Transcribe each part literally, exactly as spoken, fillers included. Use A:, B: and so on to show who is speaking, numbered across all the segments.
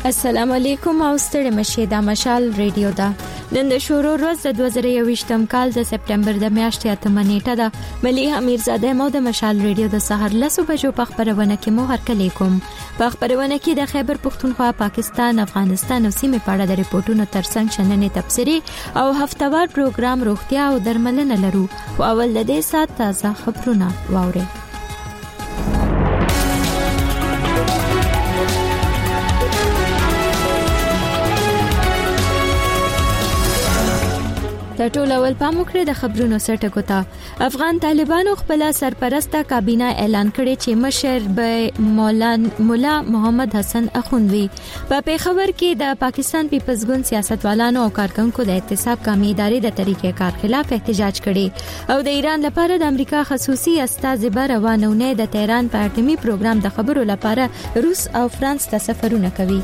A: السلام علیکم او ستړي مشه د مشال ریډیو دا نن د شورو ورځ د دوه زره یوویشتم کال د سپټمبر د میاشتې اتمه نیټه ده. ملي امیرزاده مو د مشال ریډیو د سحر لسو بجو په خبرونه کې مو هرکلی کوم. په خبرونه کې د خیبر پختونخوا، پاکستان، افغانستان او سیمې په اړه د ریپورتونو ترڅنګ شننې تبصري او هفتوار پروګرام روغتیا او درملنه لرو. او اول د دې سات تازه خبرونه واوري. د ټول اول پاموکړه د خبرونو سرټکو ته افغان طالبانو خپل سرپرسته کابینه اعلان کړي چې مشر به مولانا مولا محمد حسن اخوندوی. په پیښور کې د پاکستان پیپلز ګوند سیاستوالانو او کارکونکو د احتساب قومي ادارې د طریقې کار خلاف احتجاج کړي او د ایران لپاره د امریکا خصوصي استازي به روانونه د تهران په اټومي پروګرام د خبرو لپاره روس او فرانس ته سفرونه کوي.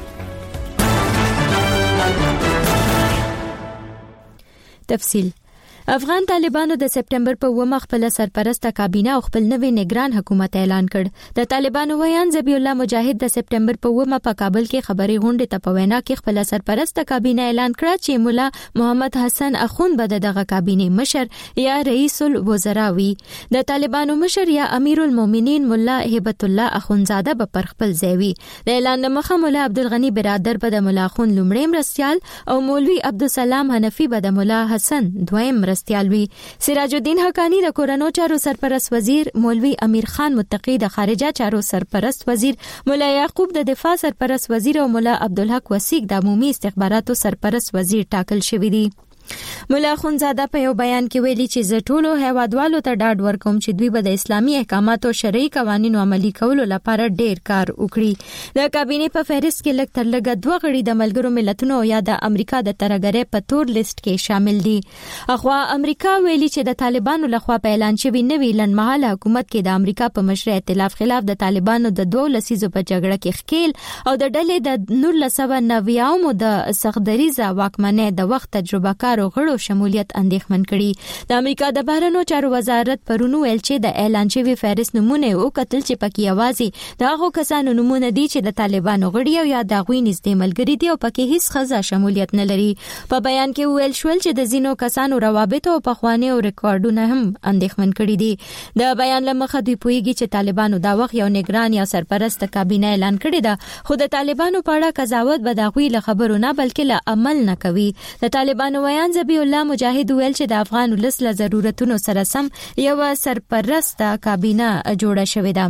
A: تفصیل افغان طالبانو د سپټمبر په اومه خپل سرپرسته کابینه او خپل نوی نگران حکومت اعلان کړ. د طالبانو ویان ذبیح الله مجاهد د سپټمبر په اومه په کابل کې خبري غونډه ته په وینا کې خپل سرپرسته کابینه اعلان کړ چې مولا محمد حسن اخوند به دغه کابینه مشر یا رئیس الوزرا وي. د طالبانو مشر یا امیر المؤمنین مولا هبت الله اخوندزاده به پر خپل ځای وي. د اعلان مخه مولا عبدالغنی برادر به د مولا اخوند لومړی مرستيال او مولوی عبدالسلام حنفی به د مولا حسن دویم مرستيالوي. سراج الدین حقانی د کورونو چارو سرپرست وزیر، مولوی امیر خان متقی د خارجه چارو سرپرست وزیر، مولا یعقوب د دفاع سرپرست وزیر او مولا عبدالحق وسیق د عمومي استخباراتو سرپرست وزیر ټاکل شوی دي. مولا اخوندزاده په یو بیان کې ویلي چې زه ټولو هیوادوالو ته ډاډ ورکوم چې دوی به د اسلامي احکاماتو او شرعي قوانینو عملي کولو لپاره ډیر کار وکړي. د کابینه په فهرست کې لږ تر لږه دوه غړي د ملګرو ملتونو یا د امریکا د ترګرې په تور لیست کې شامل دي. اخوا امریکا ویلي چې د طالبانو لخوا په اعلان شوی نوی لنډمهاله حکومت کې د امریکا په مشرۍ ائتلاف خلاف د طالبانو د دوه لسیزو په جګړه کې ښکیل او د ډلې د نولس سوه نوي د سختدریزه واکمنۍ د وخت تجربه کار او غړو شمولیت اندېښمن کړي. د امریکا د بهرنیو چارو وزارت پرونو ویل چې د اعلان شوی فهرست نمونه او قتل چې پکې اوازي د هغو کسانو نمونه دي چې د طالبانو غړي او یا د غوي نږدې ملګري دي او پکې هیڅ خزه شمولیت نه لري. په بیان کې ویل شول چې د زینو کسانو روابط او پخوانی او ریکارډونه هم اندېښمن کړي دي. د بیان لمخه دوی پویږي چې طالبانو دا وخت یو نگران یا سرپرست کابینه اعلان کړی ده، خو د طالبانو په اړه قضاوت به د غوي له خبرو نه بلکې له عمل نه کوي. د طالبانو ویان ذبیح الله مجاهد ویل چې د افغان ولس له ضرورتونو سره سم یو سرپرسته کابینه جوړه شوې ده.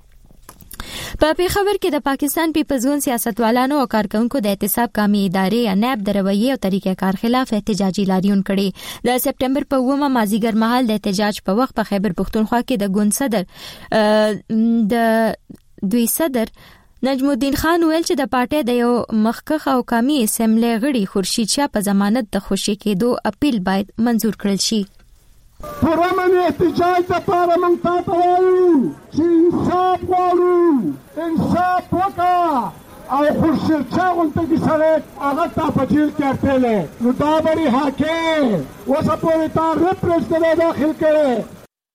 A: په پیښور کې د پاکستان پیپلز ګوند سیاستوالانو او کارکونکو د احتساب قومي ادارې یا نیب د رویې او طریقې کار خلاف احتجاجي لاریون کړي. د سپټمبر په اومه مازیګر مهال د احتجاج په وخت په خیبر پختونخوا کې د ګوند صدر د دوی صدر نجم الدین خان ویل چې د پارټۍ د یو مخکخ او قومي اسمبلی غړي خورشید شاه په ضمانت د خوشي کېدو اپیل باید منزور کړل شي.
B: پرمن احتجاج د پاره موږ تاسو وایو چې انصاف غواړو، انصاف وکړه او خورشید شاه غونډه کې سره هغه تا په جیل کې اړتلې نو دا بری حاکم وسه پورې تا ریپرزنټ داخل کړي.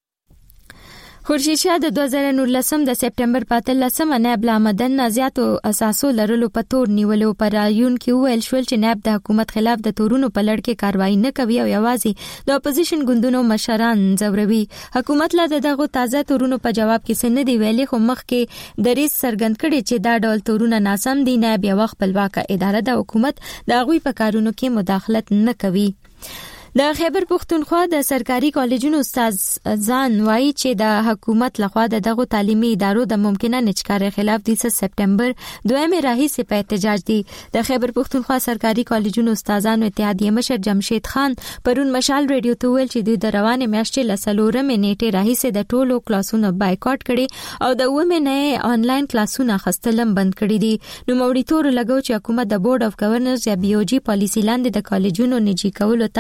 A: خورشید شاه د دوه زره نولسم د سپټمبر په اتلسمه نیب له آمدن زیاتو اساسو لرلو په تور نیولو پر رايون کې ویل شول چې نیب د حکومت خلاف د تورونو په لړ کې کاروایی نه کوي او یوازې د اپوزیشن ګوندونو مشران ځوروي. حکومت لا دغه تازه تورونو په جواب کې څه نه دی ویلي، خو مخکې دریځ څرګند کړي چې دا ډول تورونه ناسم دي. نیب یو خپلواکه اداره د حکومت د غوي په کارونو کې مداخلت نه کوي. د خیبر پختونخوا د سرکاري کالجونو استادان وایي چې د حکومت لخوا د دغه تعلیمي ادارو د ممکنه نچکارۍ خلاف د سپټمبر دویمه راهیسې په احتجاج دي. د خیبر پختونخوا سرکاري کالجونو استادانو اتحادیه مشر جمشید خان پرون مشال ریډیو ته ویل چې دوی د روانې میاشتې له څلورمې نیټې راهیسې د ټولو کلاسونو بایکاټ کړي او د اومې نه آنلاین کلاسونه خستلم بند کړي دي. نو موړیتور لګو چې حکومت د بورډ اف گورنرز یا بي او جي پالیسي لاندې د کالجونو نجی کولو ته لار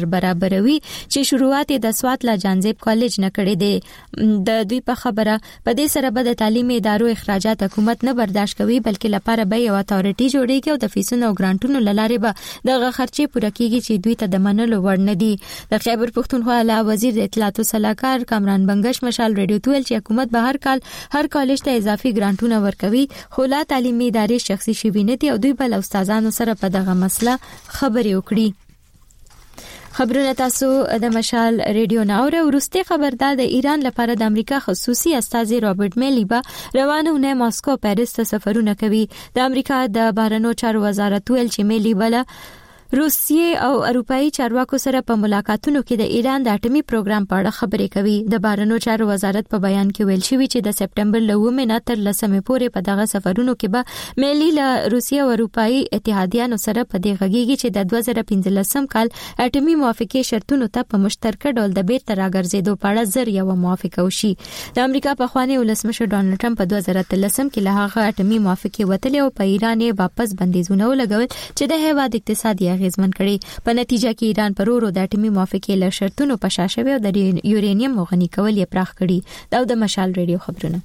A: لار برابروي چې شروعات د سوات لا جانزیب کالج نه کړی دی. د دوی په خبره په دې سره به د تعلیمي ادارو اخراجات حکومت نه برداشت کوي بلکې لپاره به یو اتارټي جوړیږي او د فیسونو او ګرانټونو لاره به دغه خرچې پوره کیږي چې دوی ته د منلو وړ نه دي. د خیبر پختونخوا اعلی وزیر د اطلاعات او سلاکار کامران بنگش مشال ریډیو تویل چې حکومت به هر کال هر کالج ته اضافي ګرانټونه ورکوي خو لا تعلیمي ادارې شخصي شوي نه دي او دوی بل استادانو سره په دغه مسله خبرې وکړي. خبرونه تاسو د مشال ریډیو ناوره. ورسته خبردار د ایران لپاره د امریکا خصوصي استازي رابرټ میلی به روانونه ماسکو پاریس ته سفرونه کوي. د امریکا د بهرنیو چارو وزارت ویل چې میلی بل روسیې او اروپאי چارواکو سره په ملاقاتونو کې د ایران د اټومي پروګرام په اړه خبرې کوي. د بهرنیو چارو وزارت په بیان کې ویل شوی چې د سپټمبر لومې نه تر لسمې پورې په دغه سفرونو کې به میلی له روسیې او اروپאי اتحادیانو سره په دې غږیږي چې د دوه زره پنځلسم کال اټومي موافقې شرطونو ته په مشترکه ډول د بیرته راګرځېدو په اړه زر یو موافقه وشي. د امریکا په خواني ولسمشر ډانلډ ټرمپ په دوه زره اتلسم کې له هغه اټومي موافقې وتلې او په ایران یې واپس بندیزونه ولګول چې د هیواد اقتصادي اغیزمن کړي. په نتیجه کې ایران پر ورو د اټومي موافقې له شرطونو په شا شوی او د یورانیم غني کول یې پراخ کړي. دا د مشال ریډیو خبرونه.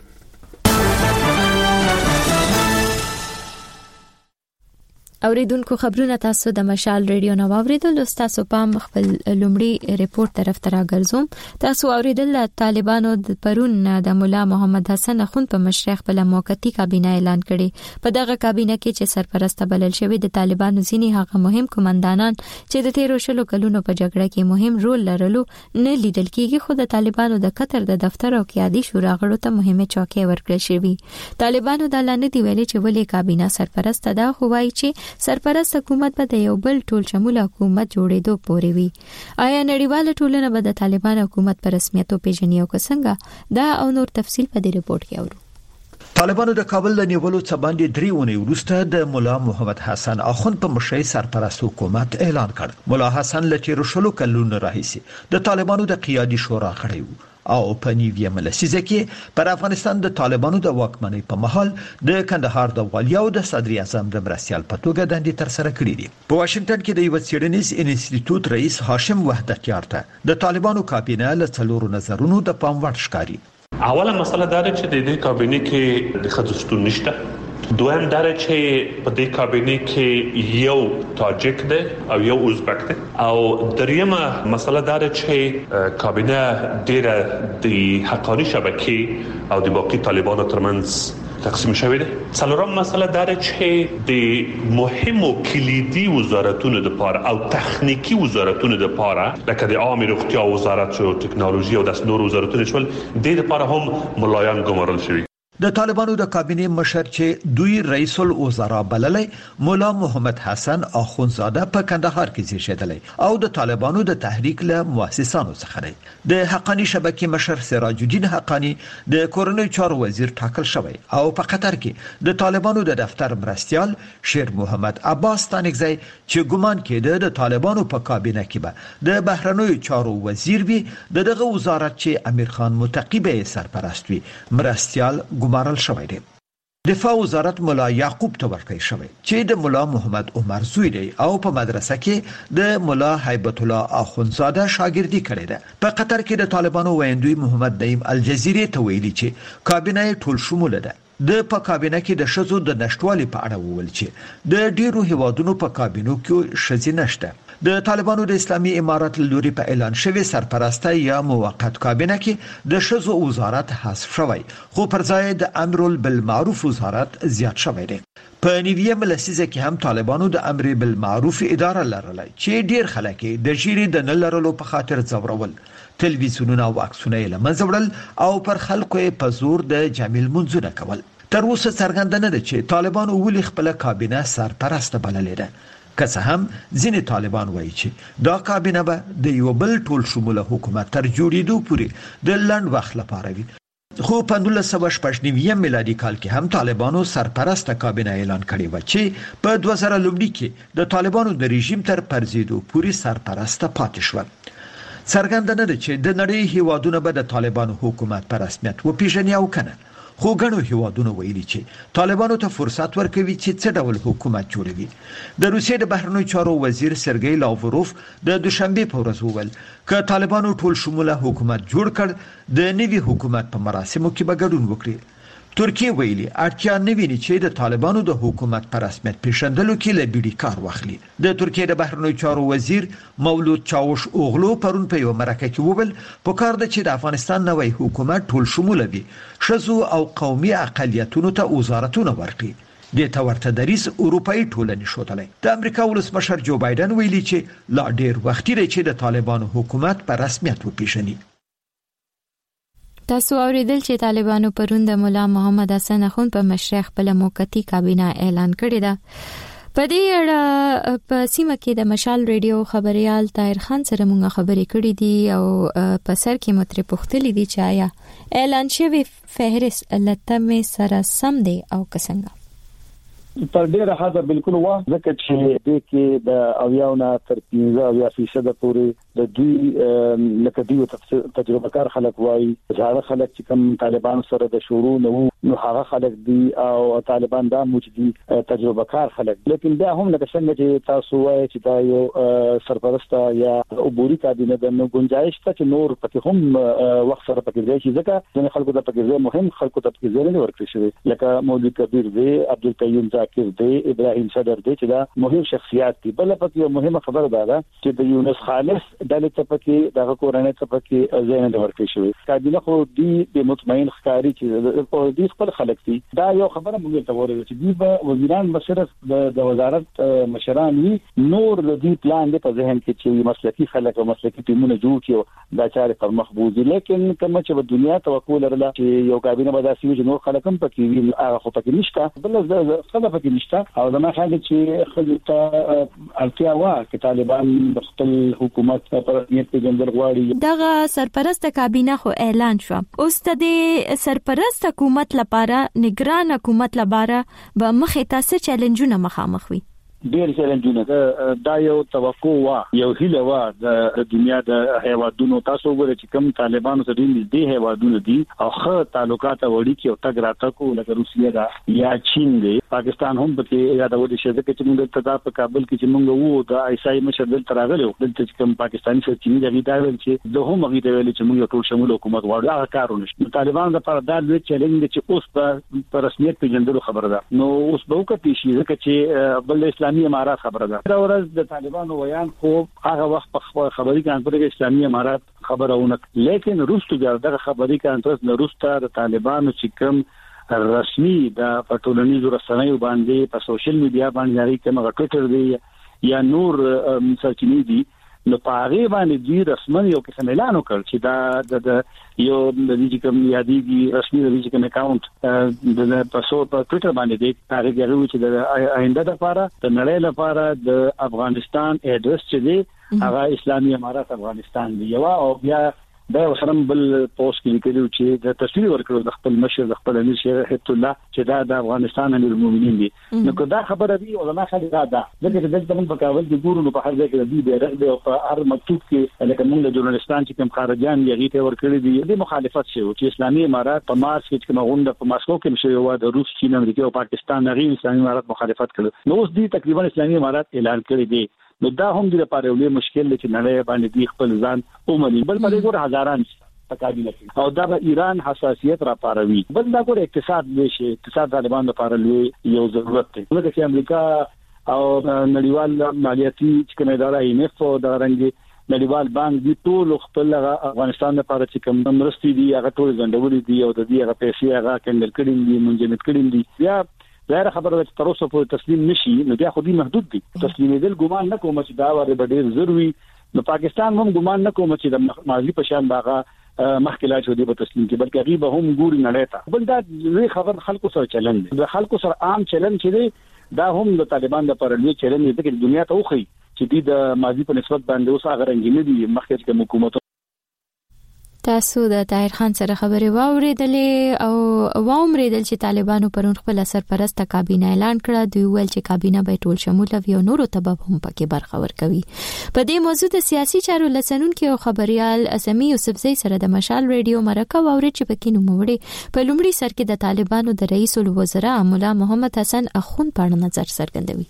A: اوریدونکو خبرونه تاسو د مشال ریډیو نو اوریدل. تاسو پام خپل لومړی ریپورت طرف ته راګرځوم. تاسو اوریدل طالبانو د پرون د مولا محمد حسن اخوند په مشرۍ خپل موقتی کابینه اعلان کړي. په دغه کابینه کې چې سرپرست بلل شوی د طالبانو ځینی هغه مهم کمانډانان چې د تیرو شلو کلونو په جګړه کې مهم رول لرلو نه لیدل کېږي خو د طالبانو د قطر د دفتر او قیادي شورا غړو ته مهمه چوکۍ ورکړل شوی. طالبانو د لاندې دی ویلي چې ولې کابینه سرپرست ده خو وايي چې سرپرست حکومت به د یو بل ټول شمول حکومت جوړېدو پورې وي. آیا نړیواله ټولنه به د طالبان حکومت په رسمیت پیژني او څنګه؟ دا او نور تفصیل په دې ریپورت کې اورو.
C: طالبانو د کابل د نیولو څخه باندې درې اونۍ وروسته د مولا محمد حسن اخوند په مشرۍ سرپرست حکومت اعلان کړ. مولا حسن لته رشلو کلونو راهیسي د طالبانو د قیادي شورا غړی و او په نیویه ملسیزه کې پر افغانستان د طالبانو د واکمنۍ په محل د کندهار د والي او د صدر اعظم د مرستيال په توګه دندې تر سره کړې دي. په واشنگټن کې د یو څېړنیز انسټیټیوټ رئیس هاشم وحدتیار ته د طالبانو کابینه له څلورو نظرونو د پام وړ ښکاري.
D: اوله مسله دا ده چې د دې کابینه کې د خدستون نشته. دویم دا چې په دې کابینه کې یو تاجک دی او یو ازبک دی او دریمه مسله دا چې کابینه ډیره د حقانی شبکې او د باقي طالبانو ترمنځ تقسیم شوی دی. څلورم مسله دا چې د مهمو کلیدي وزارتونو لپاره او تخنیکی وزارتونو لپاره لکه د عامه روغتیا وزارت او ټکنالوژي او د نورو وزارتونو شول د لپاره هم ملایان ګمارل شوی.
C: د طالبانو د کابینه مشر چې دوی رئیس الوزرا بللې مولا محمد حسن اخوندزاده په کندهار کې زیږیدلی او د طالبانو د تحریک له مؤسسانو څخه دی. د حقانی شبکې مشر سراج الدین حقانی د کورنۍ چارو وزیر ټاکل شوی او په قطر کې د طالبانو د دفتر مرستيال شیر محمد عباس تانکزی چې ګومان کېده د طالبانو په کابینه کې به د بهرنیو چارو وزیر وي د دغه وزارت چې امیر خان متقی به سرپرست وي مرستيال ګمارل شوی دی. دفاع وزارت مولا یعقوب ته ورکړی شوی چې د مولا محمد عمر زوی دی او په مدرسه کې د مولا هیبت الله اخوندزاده شاګردي کړې ده. په قطر کې د طالبانو ویندوی محمد نعیم الجزیرې ته ویلي چې کابینه ټول شموله ده. د په کابینه کې د شذو د نشټوالي په اړه وویل چې د ډیرو هیوادونو په کابینو کې شذې نشته. د طالبانو د اسلامي امارات لوري په اعلان شوی سرپرسته یا موقت کابینه کې د شذو وزارت حذف شوی خو پر ځای د امر بالمعروف وزارت زیات شوی دی. په نیویه ملسیزه کې هم طالبانو د امر بالمعروف اداره لرله چې ډیر خلک د جیری د نه لرلو په خاطر ځورول تلویزیونونه او عکسونه یې لمنځه وړل او پر خلکو یې په زور د جمیل منځونه کول. تر اوسه څرګنده نه ده چې طالبانو ولې خپل کابینه سرپرست بللې ده. که څه هم ځینې طالبان وایي چې دا کابینه به د یو بل ټول شموله حکومت تر جوړېدو پورې د لنډ وخت لپاره وي. خو په نولس سوه شپږ نوي میلادي کال کې هم طالبانو سرپرست کابینه اعلان کړې و چې په دوه زره لومړي کې د طالبانو د رژیم تر پرځېدو پورې سرپرست پاتې شو. څرګنده نه ده چې د نړۍ هیوادونه به د طالبانو حکومت په رسمیت وپیژني او کنه خو ګڼو هیوادونو ویلي چې طالبانو ته فرصت ورکوي چې څه ډول حکومت جوړوي. د روسیې د بهرنیو چارو وزیر سرګی لاوروف د دوشنبه په ورځ وویل چې طالبانو ټول شموله حکومت جوړ کړ، د نوي حکومت په مراسمو کې به ګډون وکړي. ترکیه ویلي اړتیا نه ویني چې د طالبانو د حکومت پر رسمیت پیژندلو کې له بیډي کار واخلي. د ترکیه د بهرنیو چارو وزیر مولود چاوش اوغلو پرون په یو مرکه کې وویل په کار د چې د افغانستان نوی حکومت ټول شموله وي، ښځو او قومي اقلیتونو ته وزارتونه ورکړي. د تورته دریس اروپאי ټولنې شوتلې. د امریکا ولسمشر جو بایدن ویلي چې لا ډیر وخت لري چې د طالبانو حکومت پر رسمیت وپیژني.
A: تاسو اوریدل چې طالبانو پرون د مولا محمد حسن اخوند په مشرۍ خپل موقتی کابینه اعلان کړی ده. په دې اړه په سیمه کې د مشال ریډیو خبريال طاهر خان سره موږ خبرې کړې دي او په سر کې متر پختلې دي چې آیا اعلان شوی فهرست لته سره سم دی او څنګه.
E: تر ډیره حد بالکل وا ځکه چې د کې د اویاونه تر پنځه اویا فیصد پورې د دوی لکه دوی تجربه کار خلک وایي ځاړه خلک چې کوم طالبان سره د شروع نو نو هغه خلک دي او طالبان دا موجودي تجربه کار خلک، لیکن بیا هم لکه څنګه چې تاسو وایي چې دا یو سرپرسته یا عبوري کابینه د نو گنجائش ته چې نور پکې هم وخت سره پکې دی چې ځکه ځنه خلکو ته پکې مهم خلکو ته پکې ځای نه ورکړي شوی، لکه مولوی کبیر دی، عبدالقیوم ذاکر دی، ابراهیم صدر دی چې دا مهم شخصیات دي. بل پکې یو مهمه خبره ده چې د یونس خالص دلته پکې د کورنۍ ته پکې ځای نه ورکړي شوی. کابینه خو دی د مطمئن ښکاری چې په دې خپل خلک دي. دا یو خبره موږ ته ورته چې دی وزیران مشرف د وزارت مشران وي، نور د دې پلان د په ذهن کې چې مسلکي خلک او مسلکي ټیمونه جوړ کړي دا چارې پر مخ بوزي، لیکن کوم چې په دنیا توقع لرله چې یو کابینه به داسې وي چې نور خلک هم پکې وي، هغه خو پکې نشته. بل څه پکې نشته او دا ما خاله چې خلک ته اړتیا وا چې طالبان د خپل حکومت پر نیت پیژندل غواړي.
A: دغه سرپرست کابینه خو اعلان شو، اوس د سرپرست حکومت لپاره نگران حکومت لپاره به مخې تاسو چیلنجونه مخامخ وي.
E: ډیر چیلنجونه دا یو توقع وا یو هیله وا د دنیا د هیوادونو. تاسو وګورئ چې کوم طالبانو سره دې هیوادونو دي او ښه تعلقات وړي کې او تګ راتګ لکه روسیه دا یا چین دی، پاکستان هم پکې یادول شي ځکه چې موږ ته په کابل کې چې موږ وو د ایسای مشر دل تراغلو دلته چې کوم پاکستاني سره چینی دغه دا ویل چې د هم هغه دی ویل چې موږ ټول شمول حکومت غواړو، هغه کارونه نشته. طالبان لپاره دا لوی چیلنج دی چې اوس په رسمیت پیژندلو خبره ده. نو اوس به وکړي شي ځکه چې بل اسلامي امارات خبره ده. دا ورځ د طالبانو ویان خو هغه وخت په خبري کانفرنس کې اسلامي امارات خبرونه، لیکن روسو دغه خبري کانفرنس نه روسته د طالبانو چې کوم رسمي د پټولنیزو رسنیو باندې په سوشل میډیا باندې لري کوم ټویټر دی یا نور سرچینې دي، نو په هغه باندې دی رسمي یو قسم اعلان وکړ چې دا د یو د دې کوم یادېږي رسمي د دې کوم اکاونټ د پاسو په ټویټر باندې دی هغه غوښتي چې د آینده لپاره د نړۍ لپاره د افغانستان اډرس چې دی هغه اسلامي امارات افغانستان دی یو او بیا دا وسرم بل پوسټ کې لیکلو چې د تصویر ورکړو د خپل مشر د خپل امیر شیخ حیات الله چې دا د افغانستان امیر المؤمنین دی. نو که دا خبره دی او ما خالي دا ده دغه د دلته په کابل کې ګورو په هر ځای کې دی به رغبه او په هر مکتوب کې لکه موږ د ژورنالستان چې کوم خارجان یې ته ورکړي دي د مخالفت شوی چې اسلامي امارات په مارچ کې کوم غونډه په ماسکو کې شوی و د روس، چین، امریکا او پاکستان غیر اسلامي امارات مخالفت کړو. نو اوس دی تقریبا اسلامي امارات اعلان کړی دی. نو دا هم د لپاره یو مشکل دی چې نړۍ باندې دی خپل ځان اومني. بل په ګور هزاران تکابینه او دا به ایران حساسیت را پاروي. بل دا ګور اقتصاد دی شي اقتصاد طالبان لپاره لوی یو ضرورت دی. نو چې امریکا او نړیوال مالیاتي چې کومه اداره ای ایم اف او دا رنګي نړیوال بانک دی ټول خپل افغانستان لپاره چې کوم مرستې دي هغه ټول ځندولې دي او د دې هغه پیسې هغه کندل کړي دي منجمد کړي دي. بیا ظاهر خبره چې تر اوسه په تسلیم نشي نو بیا خو دې محدود دي. تسلیمېدل ګمان نه کوم چې دا وره ډېر ضروري. نو پاکستان هم ګمان نه کوم چې د ماضي په شان باغه مخکله چې دې په تسلیم کې بلکې غیبه هم ګوري نړۍ ته. بل دا لوی خبر خلکو سره چلن دي. د خلکو سره عام چلن چې دی دا هم د طالبان لپاره لوی چلن دی چې دنیا ته وخی چې د ماضي په نسبت باندې اوس هغه رنګ نه دي مخکې کوم حکومت.
A: تاسو د طاهر خان سره خبرې واوریدلې او واومریدل چې طالبانو پرون خپل سرپرست کابینه اعلان کړه. دوی ویل چې کابینه به ټول شمول او نورو ته هم پکې برخه ورکوي. په دې موضوع د سیاسي چارو لسنونکو او خبريال اسمي یوسفزئی سره د مشال ریډیو مرکه واوري چې پکې نوموړي په لومړي سر کې د طالبانو د رئیس الوزرا مولا محمد حسن اخوند په اړه نظر څرګندوي.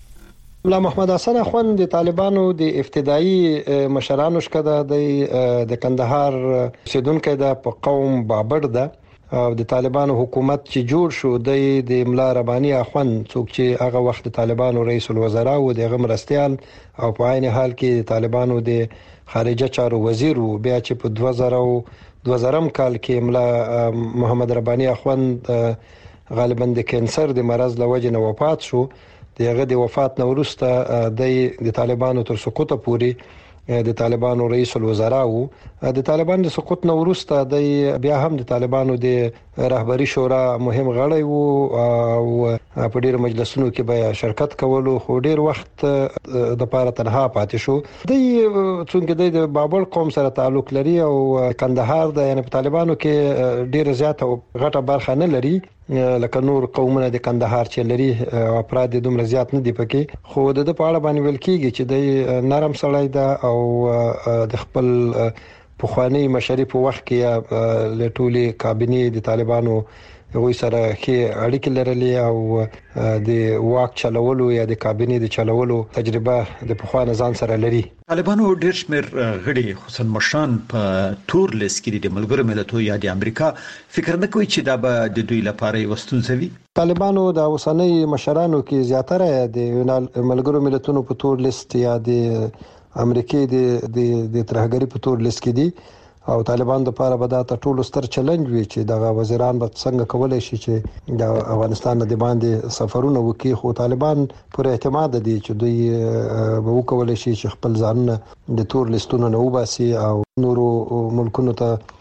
F: مولا محمد حسن اخوند د طالبانو د ابتدایي مشرانو شکه د کندهار سیدونکو د قوم بابر ده او د طالبانو حکومت چې جوړ شو د مولا رباني اخوند څوک چې هغه وخت د طالبانو رئیس الوزرا او د غمرستيال او په عین حال کې د طالبانو د خارجه چارو وزیر او بیا چې په دوه زره کال کې مولا محمد رباني اخوند غالبا د کینسر د مرض لوجه نه وفات شو. دغه د وفات نه وروسته د طالبانو تر سقوط پورې د طالبانو رئیس الوزرا او د طالبانو د سقوط نه وروسته د بیا هم د طالبانو د رهبری شورا مهم غړی وو او په ډیرو مجلسونو کې به شرکت کولو خو ډیر وخت د پاره تنها پاتې شو. د څنګه د بابل قوم سره تعلق لري او کندهار د یعنی په طالبانو کې ډیر زیاته غټه برخه نه لري لکه نور قومونه د کندهار چې لري او افراد دومره زیات نه دي پکې. خو د په اړه باندې ویل کیږي چې د نرم سړی ده او د خپل پخوانی مشري په وخت کې لټولي کابینه د طالبانو یو سره کې اړیکې لرلې او د واک چلولو یا د کابینه د چلولو تجربه د پخوانه ځان سره لري.
C: طالبانو ډېر شمېر غړي خصوصا مشران په تور لیست کې د ملګرو ملتونو یا د امریکا فکر نه کوي چې دا به د دوی لپاره یو ستونزه وي.
F: طالبانو د اوسنۍ مشرانو کې زیاتره د ملګرو ملتونو په تور لیست یا د امریکای د د ترهګری په تور لیست کې دي او طالبان د لپاره به دا ټولو ستر چیلنج وي چې د وزیران به څنګه کولای شي چې د افغانستان د باندې سفرونه وکړي. خو طالبان پر اعتماد دي چې دوی به وکولای شي چې خپل ځانونه د تور لیستونو نه وباسي او نورو ملکونو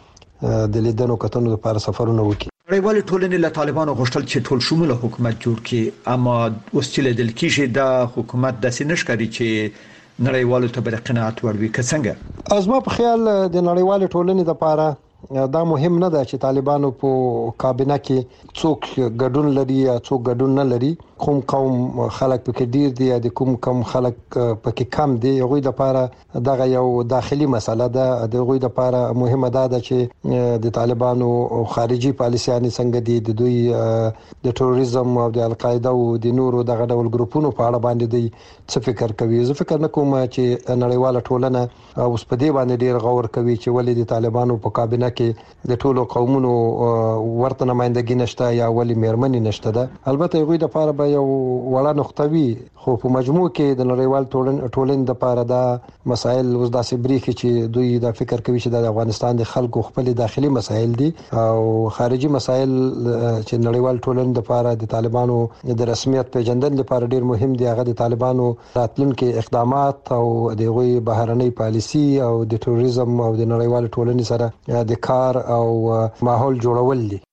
F: ته د لیدنو کتنو لپاره سفرونه وکړي.
C: نړیوال ټولنې له طالبانو غوښتل چې ټول شموله حکومت جوړ کړي، اما اوس چې لیدل کېږي دا حکومت د سینشکاري چې نړیوالو ته بل قناعت وروي که څنګه.
F: ازما په خیال د نړیوال ټولنې لپاره دا مهم نه ده چې طالبانو په کابینه کې څوک ګډون لري یا څوک ګډون نه لري. کوم قوم خلک پکې ډیر دي یا د کوم کم خلک پکې کم دي، هغه د لپاره دغه یو داخلي مسله ده. د هغه د لپاره مهمه ده چې د طالبانو خارجي پالیسيانې څنګه دي، د دوی د تروریزم او د القاعده او د نورو دغه ډول ګروپونو په اړه باندې دوی څه فکر کوي. زه فکر نه کوم چې نړیواله ټولنه اوس په دې باندې ډیر غور کوي چې ولې د طالبانو په کابینه کې د ټولو قومونو ورته نمائندګي نشته یا ولې مېرمنې نشته ده. البته هغه د لپاره به یو وړه نقطوي، خو په مجموع کې د نړیوال ټولنې د لپاره دا مسایل اوس داسې بریخي چې دوی دا فکر کوي چې د افغانستان د خلکو خپل داخلي مسایل دي او خارجي مسایل چې نړیوال ټولنې د لپاره د طالبانو د رسمیت پیژندل لپاره ډیر مهم دي. هغه د طالبانو راتلونکي اقدامات او د غوي بهرنۍ پالیسي او د تروریزم او د نړیوال ټولنې سره د کار او ماحول جوړول دي.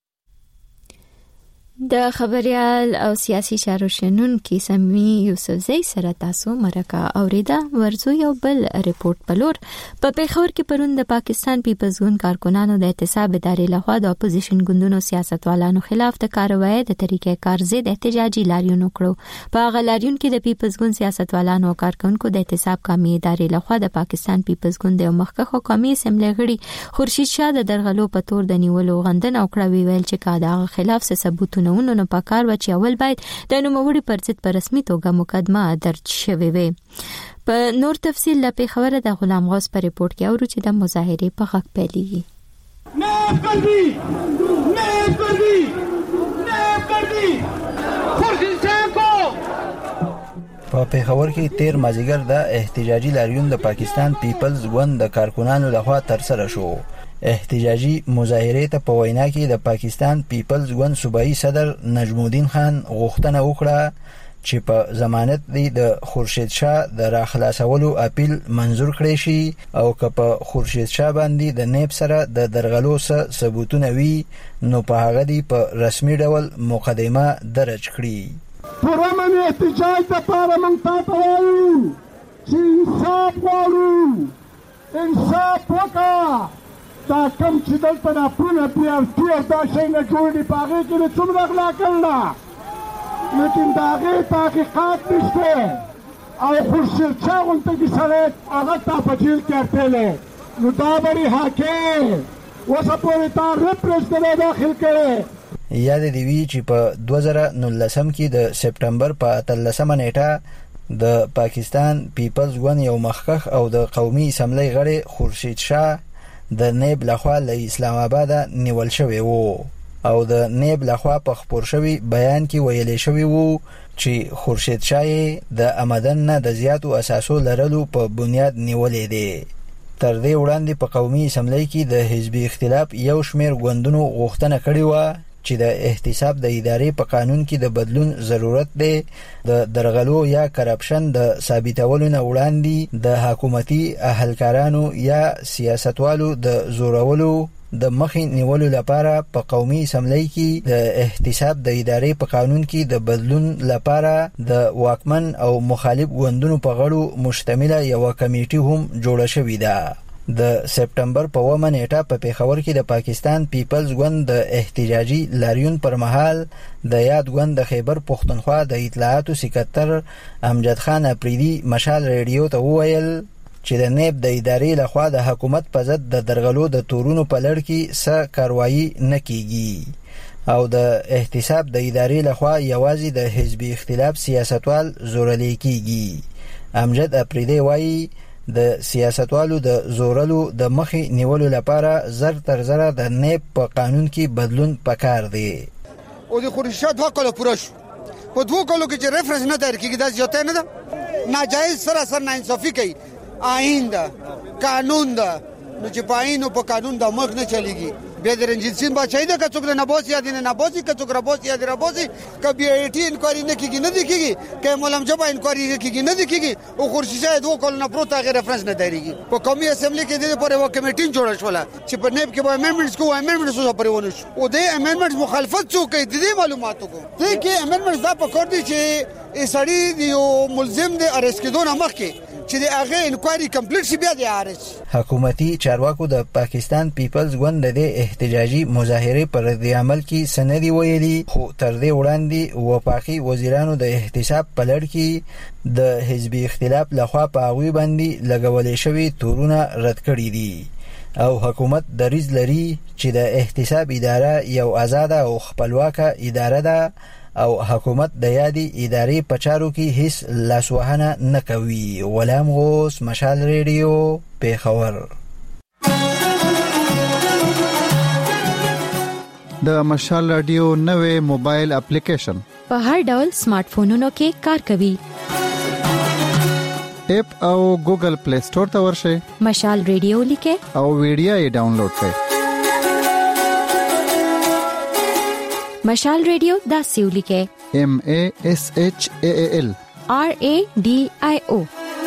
A: د خبريال او سیاسي چارو شنونکي سمي یوسفزئی سره تاسو مرکه اوریدا. ورزو یو بل ریپورت بلور په پیښور کې پرون د پاکستان پیپلز ګوند کارکونانو د احتساب ادارې لخوا د اپوزیشن ګوندونو سیاستوالانو خلاف د کاروایی د طریقې کار ضد احتجاجي لاریون وکړو. په هغه لاریون کې د پیپلز ګوند سیاستوالانو او کارکونکو د احتساب قومي ادارې لخوا د پاکستان پیپلز ګوند یو مخکخ قومي اسمبلی غړي خورشید شاه د درغلو په تور د نیولو غندنه وکړه. ویل چې کاده خلاف څه ثبوت نو نو په کار و چې اول باید د نوموړي پر ضد په رسمي توګه مقدمه درج شوي وي. په نور تفصیل لا په خبره د غلام غوث په ریپورت کې اورو چې د مظاهره په حق پیلېږي.
B: نه کړی نه کړی نه کړی خورشید شاه کو
G: په پیښور کې تیر مازیګر د احتجاجي لاریون د پاکستان پیپلز ګوند د کارکونانو لخوا ترسره شو. احتجاجي مظاهره ته په وینا کې د پاکستان پیپلز ګوند صوبایي صدر نجم الدین خان غوښتنه وکړه چې په ضمانت دی د خورشید شاه د راخلاصولو اپیل منظور کړي شي او که په خورشید شاه باندې د نیب سره د درغلو سره ثبوتونه وي نو په هغه دی په رسمي ډول مقدمه درج کړي.
B: پرمن احتجاج د پاره مونږ ته وایو چې انصاف غواړو، انصاف وکړه دا کم چې دلته دا پرونه پی آر ټي او دا شی نه جوړ دي په هغې کې د څومره غلا کړله لیکن د هغې تحقیقات نشته او خورشید شاه غونته کې سړی هغه تا په جیل کې اړتیلی نو دا به رها کې اوسه پورې تا ریپرس دی داخل کړی
G: یاد دی وی چې په دوه زره نولسم کې د سپټمبر په اتلسمه نیټه د پاکستان پیپلز ګوند یو مخکخ او د قومي اسمبلی غړی خورشید شاه د نیب لخوا له اسلام آباد نیول شوی وو او د نیب لخوا په خبر شوی بیان کې ویل شوی وو چې خورشید شاه د آمدن نه د زیاتو اساسو لرلو په بنیاد نیولې دی. تر دې وړاندې په قومي اسمبلی کې د حزبي اختلاف یو شمېر ګوندونو غوښتنه کړې وه چې د احتساب د ادارې په قانون کې د بدلون ضرورت دی د درغلو یا کرپشن د ثابتولو نه وړاندې د حکومتي اهلکارانو یا سیاستوالو د زورولو د مخې نیولو لپاره په قومي اسمبلی کې د احتساب د ادارې په قانون کې د بدلون لپاره د واکمن او مخالف ګوندونو په غړو مشتمله یوه کمیټي هم جوړه شوې ده. د سپټمبر په اوومه نیټه په پېښور کې د پاکستان پیپلز ګوند د احتجاجي لاریون پر مهال د یاد ګوند د خیبر پښتونخوا د اطلاعاتو سکرتر امجد خان اپریدي مشال ریډیو ته وویل چې د نیب د ادارې لخوا د حکومت په ضد د درغلو د تورونو په لړ کې څه کاروایي نه کیږي او د احتساب د ادارې لخوا یوازې د حزبي اختلاف سیاستوال زورلی کیږي. امجد اپریدي وایي د سیاستوالو د زورلو د مخې نیولو لپاره زر تر زره د نیب په قانون کې بدلون پکار دی.
H: او د خورشید دوه کاله پوره شو په دوه کالو کې چې ریفرنس نه دایر کېږي دا زیاته نه ده ناجایز سراسر ناانصافي کوي. آئین ده قانون ده نو چې په آئین او په قانون د مخ نه چلیږي بیا د رنجیت سنګ بادشاهي ده که څوک نبوس یا د نبوسي که څوک ربوس یا د ربوسي که بی آی ټي انکوایري نه کېږي نه دی کېږي که مولم جبه انکوایري نه کېږي نه دی کېږي او خورشید شاه دوه کالو نه پروت هغې ریفرنس نه دایریږي. په قومي اسمبلي کې د دې پورې یوه کمیټي جوړه شوله چې په نیب کې به امندمنټس کوو امندمنټس اوسه پورې ونه شو او د امندمنټس مخالفت څوک کوي د دې معلوماتو کو دې کې امندمنټس دا پکار دي چې سړی د یو ملزم د ارست کېدو نه مخکې چې د هغه انکوایري کمپلیټ شي بیا د ارست.
G: حکومتي چارواکو د پاکستان پیپلز ګوند د احتجاجي مظاهرې پر رد عمل کې سندي ویلي خو تر دې وړاندې وفاقي وزیرانو د احتساب په لړ کې د حزبي اختلاف لخوا په هغوی باندې لګولې شوي تورونه رد کړي دي او حکومت دریځ لري چې د احتساب اداره یو آزاده او خپلواکه اداره ده او حکومت د یادې ادارې په چارو کې هیڅ لاسوهنه نه کوي. غلام غوث، مشال ریډیو، پېښور.
I: د مشال رادیو نوې موبایل اپلیکیشن
A: په هر ډول سمارټ فونونو کې کار کوي.
I: اپ او ګوګل پلی سٹور ته ورشئ،
A: مشال ریډیو لیکه
I: او ویډیو یې ډاونلوډ کړئ.
A: مشال ریډیو دا سیو لیکه
I: M A S H A A L
A: R A D I O.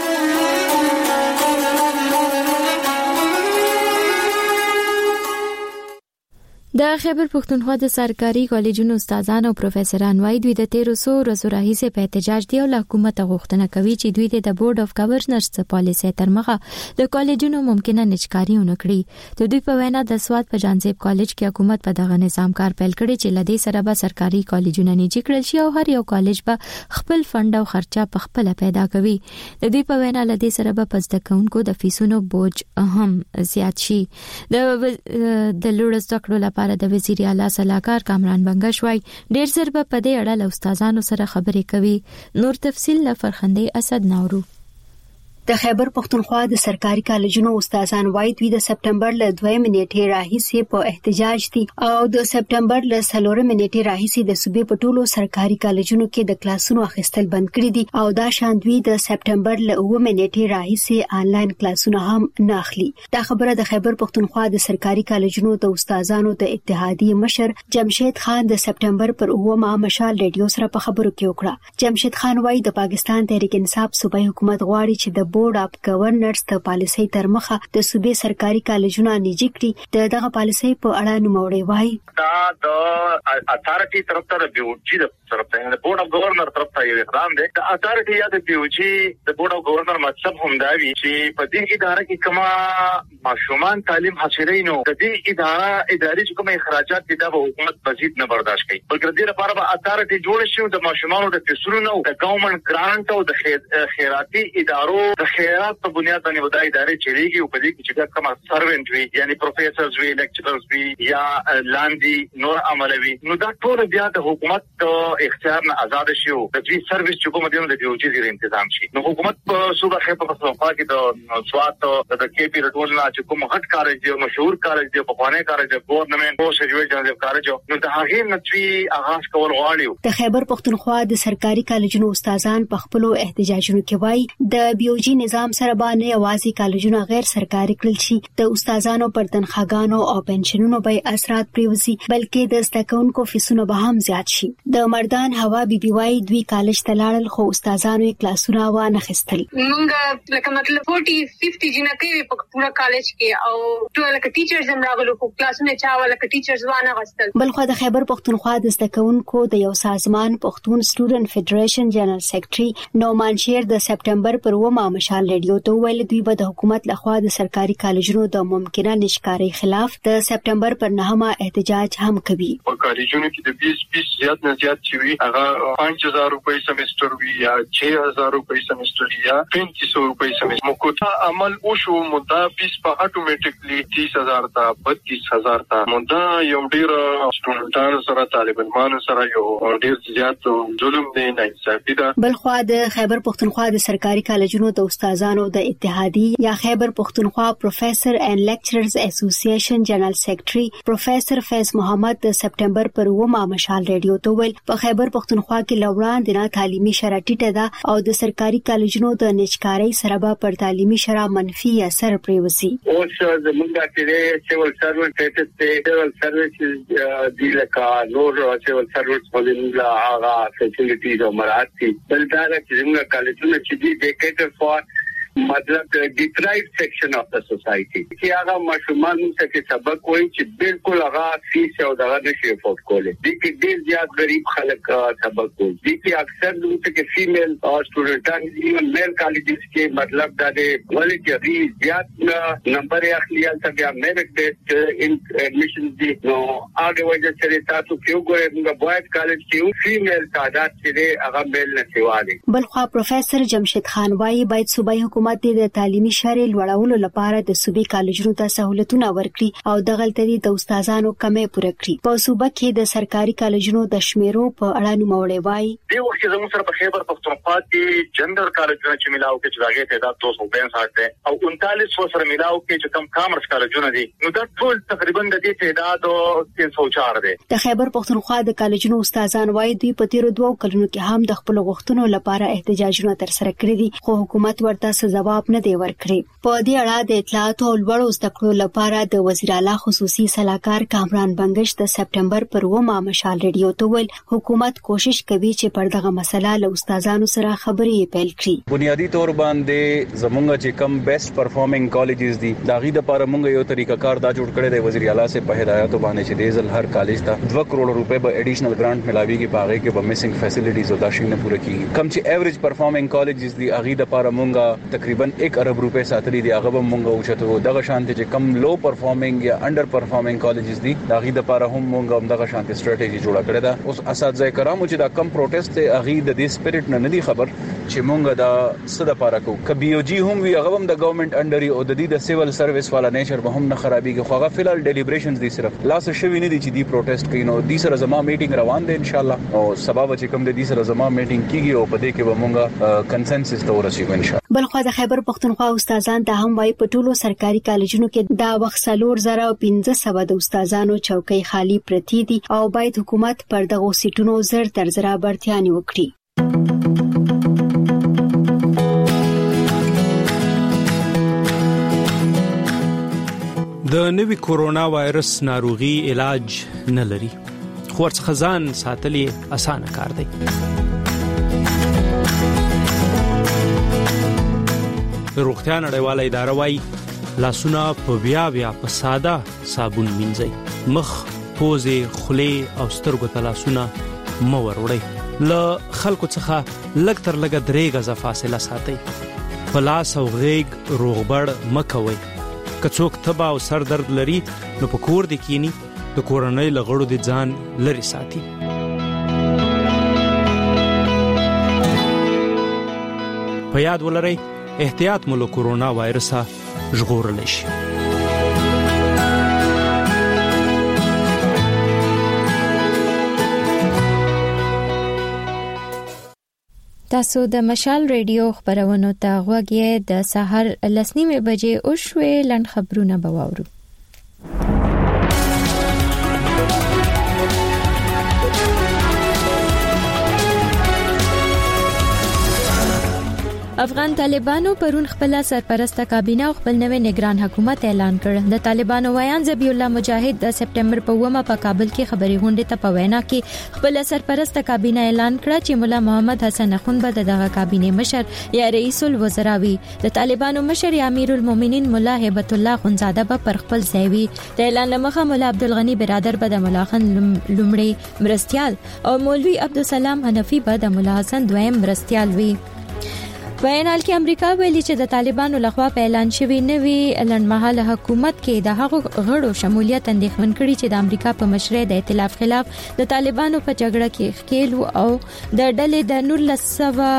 A: د خیبر پښتونخوا د سرکاري کالجونو استادان او پروفیسوران وايي دوی د تیرو سو ورځو راهیسې په احتجاج دی او له حکومت غوښتنه کوي چې دوی د بورډ اف گورنرز پالیسي تر مخه د کالجونو ممکنه نچکاري ونه کړي. د دوی په وینا د سواد په جانزیب کالج کې حکومت په دغه نظام کار پیل کړي چې لدې سره به سرکاري کالجونه نجی کړل شي او هر یو کالج به خپل فند او خرچه په خپل پیدا کوي. د دوی په وینا لدې سره به پس د کونکو د فیسونو بوج هم زیات شي. د د لوړ زده کړو لپاره د وزیر اعلی صلاحکار کامران بنگش وايي ډیر زر په دې اړه له استادانو سره خبرې کوي. نور تفصیل له فرخندې اسد ناورو.
J: د خیبر پښتونخوا د سرکاري کالجونو استادان وايي دوی د سپټمبر له دویمې نیټې راهیسې په احتجاج دي او د سپټمبر له څلورمې نیټې راهیسې د صوبې په ټولو سرکاري کالجونو کې د کلاسونو اخیستل بند کړي دي او دا شان دوی د سپټمبر له اوومې نیټې راهیسې آنلاین کلاسونه هم نه اخلي. دا خبره د خیبر پښتونخوا د سرکاري کالجونو د استادانو د اتحادیې مشر جمشید خان د سپټمبر پر اوومه مشال ریډیو سره په خبرو کې وکړه. جمشید خان وايي د پاکستان تحریک انصاف صوبایي حکومت غواړي چې د بورډ اف گورنرز د پالیسۍ تر مخه د صوبې سرکاري کالجونو نيجي کړي د دغه پالیسۍ په اړه نوموړی وایي
K: دا د اتارټي طرف ته د بیوجي د طرف ته د بورډ اف گورنر طرف ته یو اقدام دی د اتارټي یا د بیوجي د بورډ اف گورنر مطلب هم دا وی چې په دې اداره کې کما ماشومان تعلیم حاصلینو د دې اداره اداري کوم اخراجات دي د حکومت مزید نه برداشت کوي بلکې د لپاره به اتارټي جوړ شي د ماشومانو د فیسونو د ګورنمنت ګرانټ او د خیراتي ادارو د خیرات په بنیاد باندې ودای ادارې چلیږي او په دې کې چې کوم سروینټ وي یعنی پروفیسورز وی لیکچررز وی یا لاندې نور عملوي نو دا ټول بیا د حکومت اختیار نه آزاد شي او د دې سرویس چې کوم دینه د بیوجي زیر تنظیم شي نو حکومت په صوبه خې په صفه کې د سوات د کې پی رټول نه چې کوم هټ کارج دی مشهور کارج دی په خوانه کارج دی ګورنمنت او سجوي جنرال کارج نو د هغه نتوی آغاز کول غواړي
J: د خیبر پختونخوا د سرکاري کالجونو استادان په خپل احتجاجونو کې وایي د بیوجي نظام سره باندې اوازي کالجونو غیر سرکاري کړل شي د استادانو پر تنخواګانو او پنشنونو به اثرات پریوزي بلکې د ستکونکو فیسونو به هم زیات شي د مردان هوا بي بي وايي دوی کالج ته لاړل خو استادانو کلاسونه وانه خستل
L: موږ لکه مطلب چالیس پنځه جنکې په پورا کالج کې او ټول لکه ټیچرز هم راغلو خو کلاسونه چا ولا ټیچرز وانه غستل
J: بلخو د خیبر پختونخوا د ستکونکو د یو سازمان پښتون سټوډنټ فدریشن جنرال سیکریټري نومان شیر د سپټمبر پر ومه مشال ریډیو ته ویل دوی به د حکومت لخوا د سرکاري کالجونو د ممکنه نشکاري خلاف د سپټمبر پر نهمه احتجاج هم کوي
M: په کالجونو کې د بیس بیس زیات نه زیات چوي هغه پنځه هزار روپۍ سمستر وی یا شش هزار روپۍ سمستر یا پنځه سوه روپۍ سمستر مکوتا عمل او شو مدا بیس په اتوماتیکلی تیس هزار تا بتیس هزار تا مدا یو ډیر سټوډنټانو سره طالبانو سره یو ډیر زیات ظلم دی نه انصافي ده
J: بلخو د خیبر پختونخوا د سرکاري کالجونو د استادانو د اتحادی یا خیبر پختونخوا پروفیسور اینڈ لیکچررز اسوسییشن جنرال سیکریټري پروفیسور فیض محمد د سپټمبر پر ومه مشال ریډیو ته ویل په خیبر پختونخوا کې لوړان د تعلیمي شرایط ټیټه ده او د سرکاري کالجونو د نشکاري سره پر تعلیمي شرایط منفي اثر پریوزي
K: او څه زمونږه چې سیول سروس ته سیول سروسز دی لکه نور سیول سروس ولې هغه فیسیلیټیز او مراد دي بل دا چې زمونږه کالجونه چې دي د کیټر فور مطلب ډیپرایوډ سیکشن اف د سوسايټي چې هغه ماشومان څخه سبق وایي چې بالکل هغه فیس او دغه نشي افورد کولای دي کې ډیر زیات غریب خلک سبق وایي دي کې اکثر دوی چې فیمیل او سټوډنټان ایون میل کالجز کې مطلب دا دی ولې چې ری زیات نمبر اخلي تل بیا میرټ ټیسټ ان اډمیشن دي نو هغه وجه چې تاسو کیو ګورئ موږ بوایز کالج کې فیمیل تعداد چې هغه میل نه سیوالي
J: بلخو پروفیسور جمشید خان وايي باید صوبایي حکومت د تعلیمي شرایط لوړولو لپاره د صوبې کالجونو ته سہولتونه ورکړي او د غلطۍ د استادانو کمې پوره کړي په صوبه کې د سرکاري کالجونو د شمیرو په اړه نوموړی وایي
K: د وخت زموږ سره په خیبر پختونخوا کې جندر کالجونه چې ملاو کې چې هغه تعداد دوه سوه پنځه ده او انتالیس سره ملاو کې چې کم کامرس کالجونه دي نو دا ټول تقریبا د دې تعداد تین سوه چار ده
J: د خیبر پختونخوا د کالجونو استادان وایي دوی په تیر دوه کلونو کې هم د خپل غوښتنو لپاره احتجاجونه تر سره کړی دي خو حکومت ورته جواب نه دی ورکړی په دې اړه د اطلاعات او لوړو زده کړو لپاره د وزیر اعلی خصوصي صلاحکار کامران بنگش د سپټمبر پر ومه مشال ریډیو ته ویل حکومت کوشش کوي چې پر دغه مسله له استادانو سره خبرې پیل کړي
N: بنیادی تور باندې زمونږ چې کم بیسټ پرفارمینګ کالجز دي دا غي د لپاره مونږ یو طریقہ کار دا جوړ کړی دی وزیر اعلی سے په هدایت باندې چې د ځل هر کالج ته دوه کروڑ روپے به اډیشنل ګرانټ ملاويږي پاغه کې به میسنګ فیسیلیټیز او دا شي نه پوره کیږي کم چې ایوریج پرفارمینګ کالجز دي اغي د لپاره مونږ تقریبا ایک ارب روپے ساتري دي هغه مونږ او چته دغه شانتي چې کم لو پرفارمینګ یا انډر پرفارمینګ کالجز دي دا غي د لپاره هم مونږ هم دغه شانتي سټریټیجی جوړه کړې ده اوس اساتذه کرامو چې دا کم پروټیسټ اغي د دې سپیریټ نه ندي خبر چې مونږ دا صد لپاره کو کبي او جی هم وی هغه هم د ګورنمنت انډر او د دې د سیول سرویس والا نیچر به هم نه خرابيږي خو هغه فلال ډیلیبریشنز دي صرف لاس شوی نه دي چې دی پروټیسټ کوي نو دې سره زما میټینګ روان دي ان شاء الله او سبب چې کوم د دې سره زما میټینګ کیږي او په دې کې به مونږه کنسنسس ته ورسېږو ان شاء الله
J: بلخو د خیبر پختونخوا استادان ته هم وايي په ټولو سرکاري کالجونو کې دا وخت سلور زره او پنځه سوه د استادانو چوکۍ خالی پرتی دي او باید حکومت پر دغه سیټونو زر تر زره برتیانی وکړي
O: د نوي کورونا وایرس ناروغي علاج نه لري خو ورڅخه ځان ساتلې اسانه کار دی د روغتیا نړیواله اداره وايي لاسونه په بیا بیا په ساده صابون مینځئ. مخ، پوزې، خولې او سترګو ته لاسونه مه وروړئ. له خلکو څخه لږ تر لږه درې غزه فاصله ساتئ. په لاس او غېږ روغبړ مه کوئ. که څوک تبه او سر درد لري نو په کور دې کینی، د کورنۍ له غړو دې ځان لرې ساتي. په یاد ولرئ احتیاط مو له کورونا وایرسه ژغورلی شي.
A: تاسو د مشال ریډیو خبرونو ته غوږ یې. د سحر لسنیمه بجې او شوي لند خبرونه بواورو. افغان طالبانو پرون خپل سرپرسته کابینه او خپل نوې نگران حکومت اعلان کړ. د طالبانو ویان ذبیح الله مجاهد د سپټمبر په اومه په کابل کې خبري غونډه ته په وینا کې خپل سرپرسته کابینه اعلان کړ چې مولا محمد حسن اخوند به دغه کابینه مشر یا رئیس الوزرا وي. د طالبانو مشر یا امیر المؤمنین مولا هیبت الله خونزاده به پر خپل ځای وي. د اعلان لمخه مولا عبدالغنی برادر به د مولا خان لومړی مرستيال او مولوی عبدالسلام حنفی به د مولا حسن دویم مرستيال وي. بینال کې امریکا ویلي چې د طالبانو لخوا په اعلان شوی نوې لنډمهاله حکومت کې د هغو غړو شمولیت اندېښمن کړي چې د امریکا په مشرۍ د ائتلاف خلاف د طالبانو په جګړه کې ښکیل او د ډلې د نولس سوه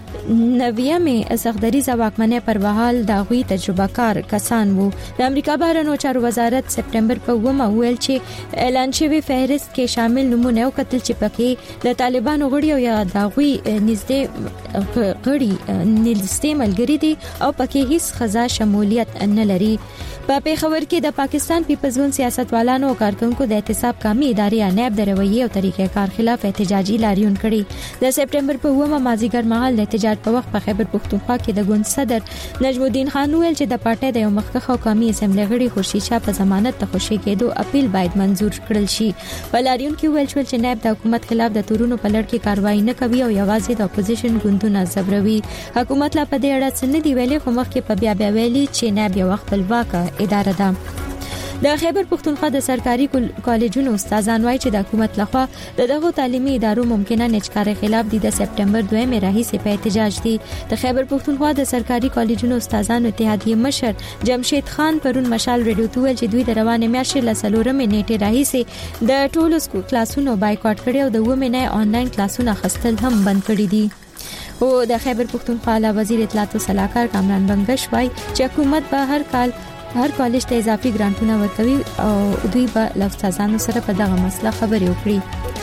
A: نویمه سختدریزه واکمنۍ پر وحال د غوي تجربه کار کسان وو. د امریکا بهرنیو چارو وزارت سپټمبر په اومه ویل چې اعلان شوی فهرست کې شامل نمونه او قتل چې پکې د طالبانو غړي او یا د غوي نږدې غړي نږدې ملګری دي او پکې هیڅ خزا شمولیت نه لري. په پیښور کې د پاکستان پیپلز ګوند سیاستوالانو او کارکونکو د احتساب کامي ادارې انیب د رویه او طریقې کار خلاف احتجاجي لاریون کړي. د سپټمبر په اومه مازیګر مهال د احتجاج په وخت په خیبر پختونخوا کې د ګوند صدر نجم الدین خان ویل چې د پارټۍ د یو مخکښ او قومي اسمبلی غړي خورشید شاه په ضمانت ته خوشي کېدو اپیل باید منزور کړل شي. په لاریون کې ویل شو چې نائب د حکومت خلاف د تورونو په لړ کې کاروایی نه کوي او یوازې د اپوزیشن ګوندونه زبروي. حکومت لا په دې اړه څه نه دی ویلي، خو مخکې په بیا بیا ویلي چې نائب یو خپلواکه اداره ده. د خیبر پختونخوا د سرکاري کالجونو استادان وایي چې د حکومت لخوا د دغه تعلیمي ادارو ممکنه نچکاري خلاف د سپټمبر دویمه راهیسې په احتجاج دي. د خیبر پختونخوا د سرکاري کالجونو استادانو اتحادیه مشر جمشید خان پرون مشال ریډیو ته ویل چې دوی د روانه میاشتې ل څلورمې نیټې راهیسې د ټولو سکول کلاسونو بایکاټ کړي او د ومه نه آنلاین کلاسونه خستل هم بند کړي دي. او د خیبر پختونخوا له وزیر اطلاعات او سلاکار کامران بنگش وایي چې حکومت به هر کال هر کالج ته اضافي ګرانټونه ورکوي او دوی به له استادانو سره په دغه مسله خبرې وکړي.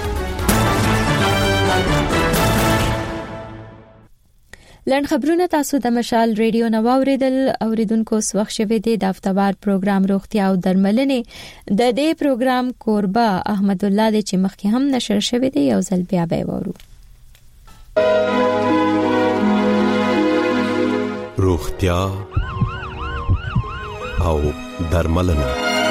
A: لند خبرونه تاسو د مشال ریډیو نو اوریدل. اوریدونکو وخت شوه د دافتوار پروګرام روغتیا او درملنې د دې پروګرام کوربه احمد الله د چې مخکې هم نشر شوه دی یو ځل بیا به وورو.
P: روغتیا او درملنه.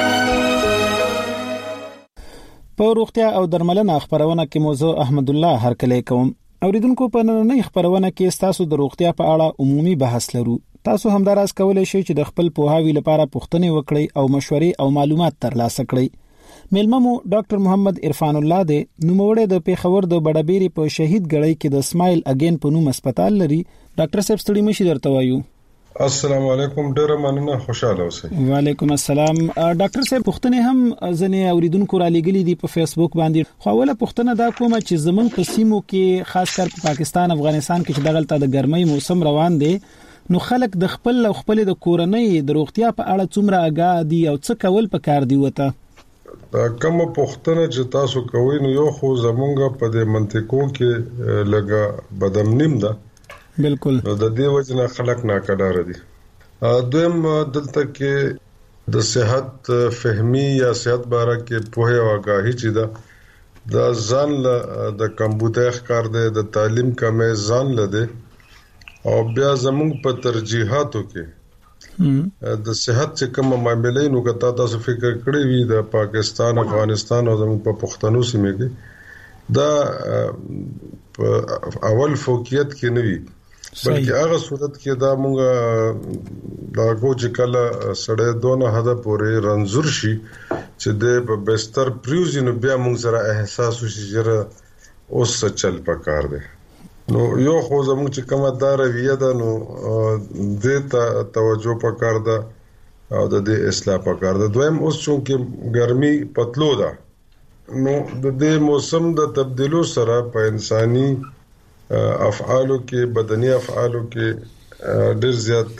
Q: په روغتیا او درملنه خبرونه کې موضوع احمد الله هرکلی کوم. اوریدونکو په نننۍ خبرونه کې تاسو د روغتیا په اړه عمومي بحث لرو. تاسو هم دراز کولای شئ چې د خپل پوهاوی لپاره پوښتنې وکړئ او مشورې او معلومات ترلاسه کړئ. میلمه مو ډاکټر محمد عرفان الله دی، نوموړی د پیښور د بډابيري په شهید ګړی کې د سمایل اگین په نوم هسپتال لري. ډاکټر صاحب ستړي مشي درته وایو.
R: السلام علیکم، ډیره مننه، خوشاله اوسئ.
Q: وعلیکم السلام. ډاکټر صاحب پوښتنه هم ځنې اوریدونکو را لګلې دي په فیسبوک باندې. خو اوله پوښتنه دا کومه چې زمون په سیمو کې خاص کر په پاکستان افغانستان کې چې دغلته د ګرمۍ موسم روان دی، نو خلک د خپل او خپل د کورنۍ د روغتیا په اړه څومره آگاه دي او څه کول پکار دی وته؟
R: دا کوم پوښتنه چې تاسو کوئ نو یو خو زمونږ په دې منطقو کې لګا بدامنیم ده.
Q: بالکل.
R: نو د دې وجنه خلک ناکلار دي. دویم دلته کې د صحت فهمي یا صحت باره کې پوهه او آگاهي چې ده د ځان د کمبودای کار دی، د تعلیم کمې ځان لده او بیا زمونږ په ترجیحاتو کې د صحت چې کوم معاملې نو کته تاسو فکر کړی وي د پاکستان، افغانستان او زموږ په پښتنو سیمه کې دا اول فوقیت کې نه وي. بلکې هغه صورت کې دا مونږه دا کوچ کله سړی دونه حد پورې رنځور شي چې د په بستر پریوزي نو بیا مونږ سره احساس وشي چې اوس چل پکار دی. نو یو خو زموږ چې کومه دا رویه ده نو دې ته توجه پکار ده او د دې اصلاح پکار ده. دویم اوس چونکې ګرمي پتلو ده نو د دې موسم د تبدیلو سره په انساني افعالو کې بدني افعالو کې ډېر زیات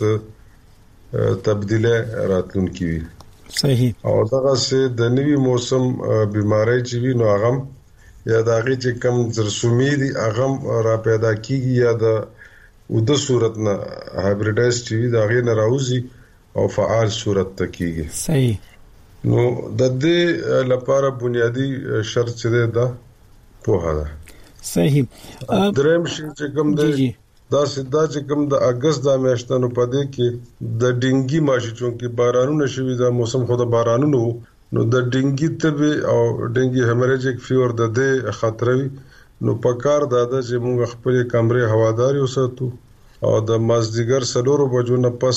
R: تبدیله راتلونکي وي.
Q: صحیح.
R: او دغه سه د نوي موسم بیماری چې وي نو هغه یا د هغه چې کم زرسومي دي هغه را پیدا کیږي یا د وده صورت نه هایبریډایز چې وي د هغه نه راوځي او فعال صورت ته کیږي.
Q: صحیح.
R: نو د دې لپاره بنیادی شرط چې ده پوهه ده.
Q: صحیح.
R: دریم شي چې کوم دی دا سیدا چې کوم د اگست د میاشتونو په دې کې د ډینګي ماشي چونکې بارانونه شوي دا موسم خو د بارانونو نو د ډینګي تبه او ډینګي هیمریجیک فیور د دې خطر وي. نو په کار دا ده چې موږ خپل کمرې هواداري وساتو او د مازدیګر سلورو بجو نه پس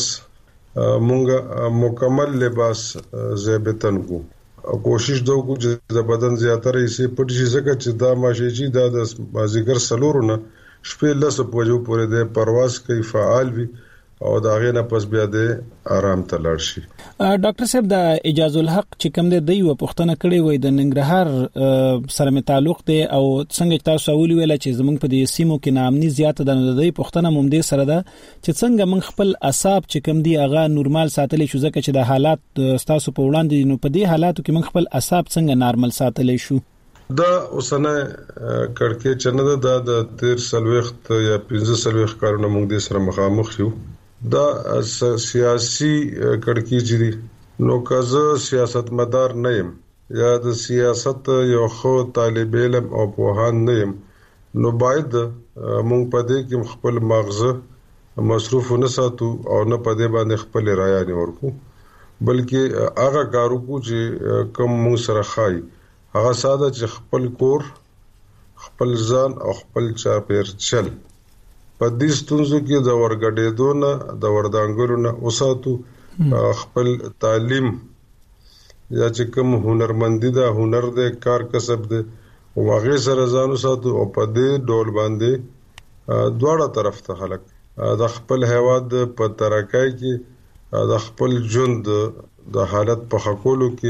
R: موږ مکمل لباس زیبتن کو او کوشش دوه کو چې د بدن زیاتره یې پټ شي ځکه چې دا ماشي چې دا د مازدیګر سلورو نه شپې لس بجو پورې د پرواز کوي فعال وي او دا غي نه پس بیا د آرام ته لاړ شي.
Q: ډاکټر صاحب د اجازه الحق چې کوم د دی و پښتنه کړي وي د ننګرهار سره می تعلق دی او څنګه تاسو اولي ویل چې زمونږ په دې سیمو کې نامني زیات د دی پښتنه مم دې سره ده چې څنګه من خپل اعصاب چې کوم دی هغه نورمال ساتلی شو ځکه چې د حالات تاسو په وړاندې نو په دې حالاتو کې من خپل اعصاب څنګه نارمل ساتلی شو.
R: دا اوسنه کړکې چنه ده د تیر سلوخت یا پنځه سلوخت کارونه موږ د سره مخامخ شو. دا سیاسي کړکې جدي نو کزه سیاست مدار نه يم یا د سیاست یو خو طالب علم او پوهان نه يم نو باید موږ په دې کې خپل مغزه مصروف نه ساتو او نه په دې باندې خپل رایه نه ورکو بلکې هغه کارو کو چې کوم موږ سره خای هغه ساده چې خپل کور خپل ځان او خپل چاپیر چل په دې ستونزو کې د ورګډېدو نه د وردانګرو نه اوساتو خپل تعلیم یا چې کوم هنرمندي ده هنر ده کار کسب ده او هغه سره ځان اوساتو او په دې ډول باندې دواړه طرف ته خلک د خپل هیواد په ترقای کې د خپل ژوند د حالت په خکولو کې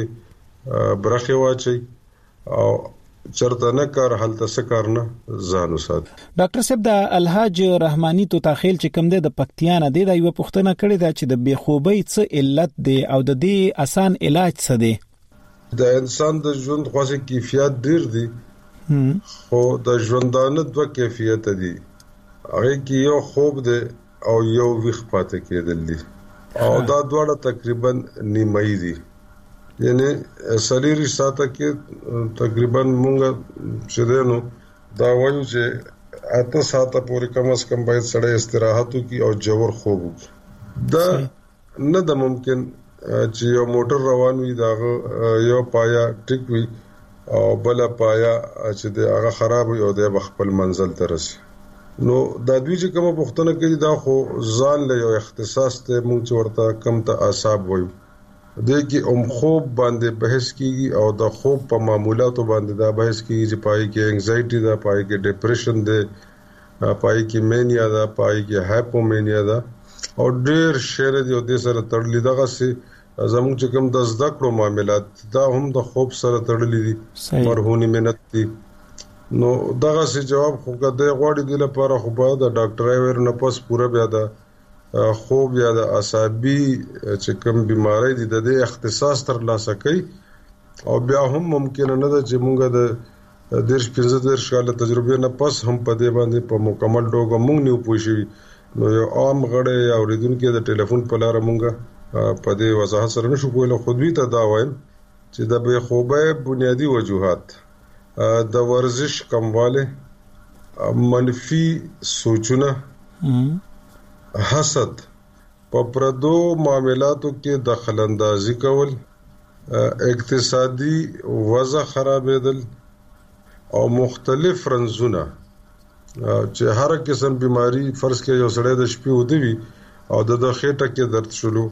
R: برخه واچي او چرته نه کار حالت سکار نه ځانو سات.
Q: ډاکټر صاحب د الحاج رحماني تو تاخیل چې کوم د پکتیانه د یو پښتنه کړی دا چې د بېخوبۍ څه علت دی او د دې آسان علاج څه دی.
R: د انسان د ژوند خاصه کیفیت ډیر دي خو د ژوندانه دوه کیفیت دي هغه کې یو خوب دی او یو ویښ پاتې کېدل دي او دا دواړه تقریبا نیمایي دي یعنی سلیری ساته کې تقریبا مونږه چې دینو دا وایو چې اته ساته پورې کم از کم باید سړی استراحت وکړي او جوړ خوب وکړي. دا نه د ممکن چې یو موټر روان وي دا یو پایا ټیک وي او بل پایا چې دا هغه خراب وي او د خپل منزل ته رسي. نو دا دوی چې کومه پښتنه کوي دا خو ځان له یو اختصاص ته مونږ ورته کم ته اعصاب وایو د کې ام خوب باندې بحث کیږي او د خوب په معمولاتو باندې دا بحث کیږي چې پای کې انزایټي دا پای کې ډیپریشن ده پای کې مینیا ده پای کې هایپومینیا ده او ډېر شعر دی او د سره تړلې دغه سي زموږ چې کوم د زده کړو معاملات دا هم د خوب سره تړلې دي مرهونی منت دي. نو دغه سي جواب خو کده غواړي د لپاره خو به د ډاکټرای ورنه پس پوره بیا ده خوب یا د عصبي چې کوم بیماری دي د دې اختصاص تر لاسه کوي او بیا هم ممکن نه ده چې مونږ د دیرش پنځه دیرش کال تجربه نه پس هم په دې باندې په مکمل ډول مونږ نه پوښي. نو یو عام غړی یا اوریدونکو د ټلیفون په لار مونږ په دې وضاحت سره نشو کولای خو دوی ته دا وایم چې د بې خوبۍ بنیادی وجوهات د ورزش کمواله منفي سوچونه حسد په پردو معاملاتو کې دخل اندازي کول اقتصادي وضع خرابېدل او مختلف رنزونه چې هر قسم بیماری فرض کې یو سړی د شپې ودوي او د خېټه کې درد شلو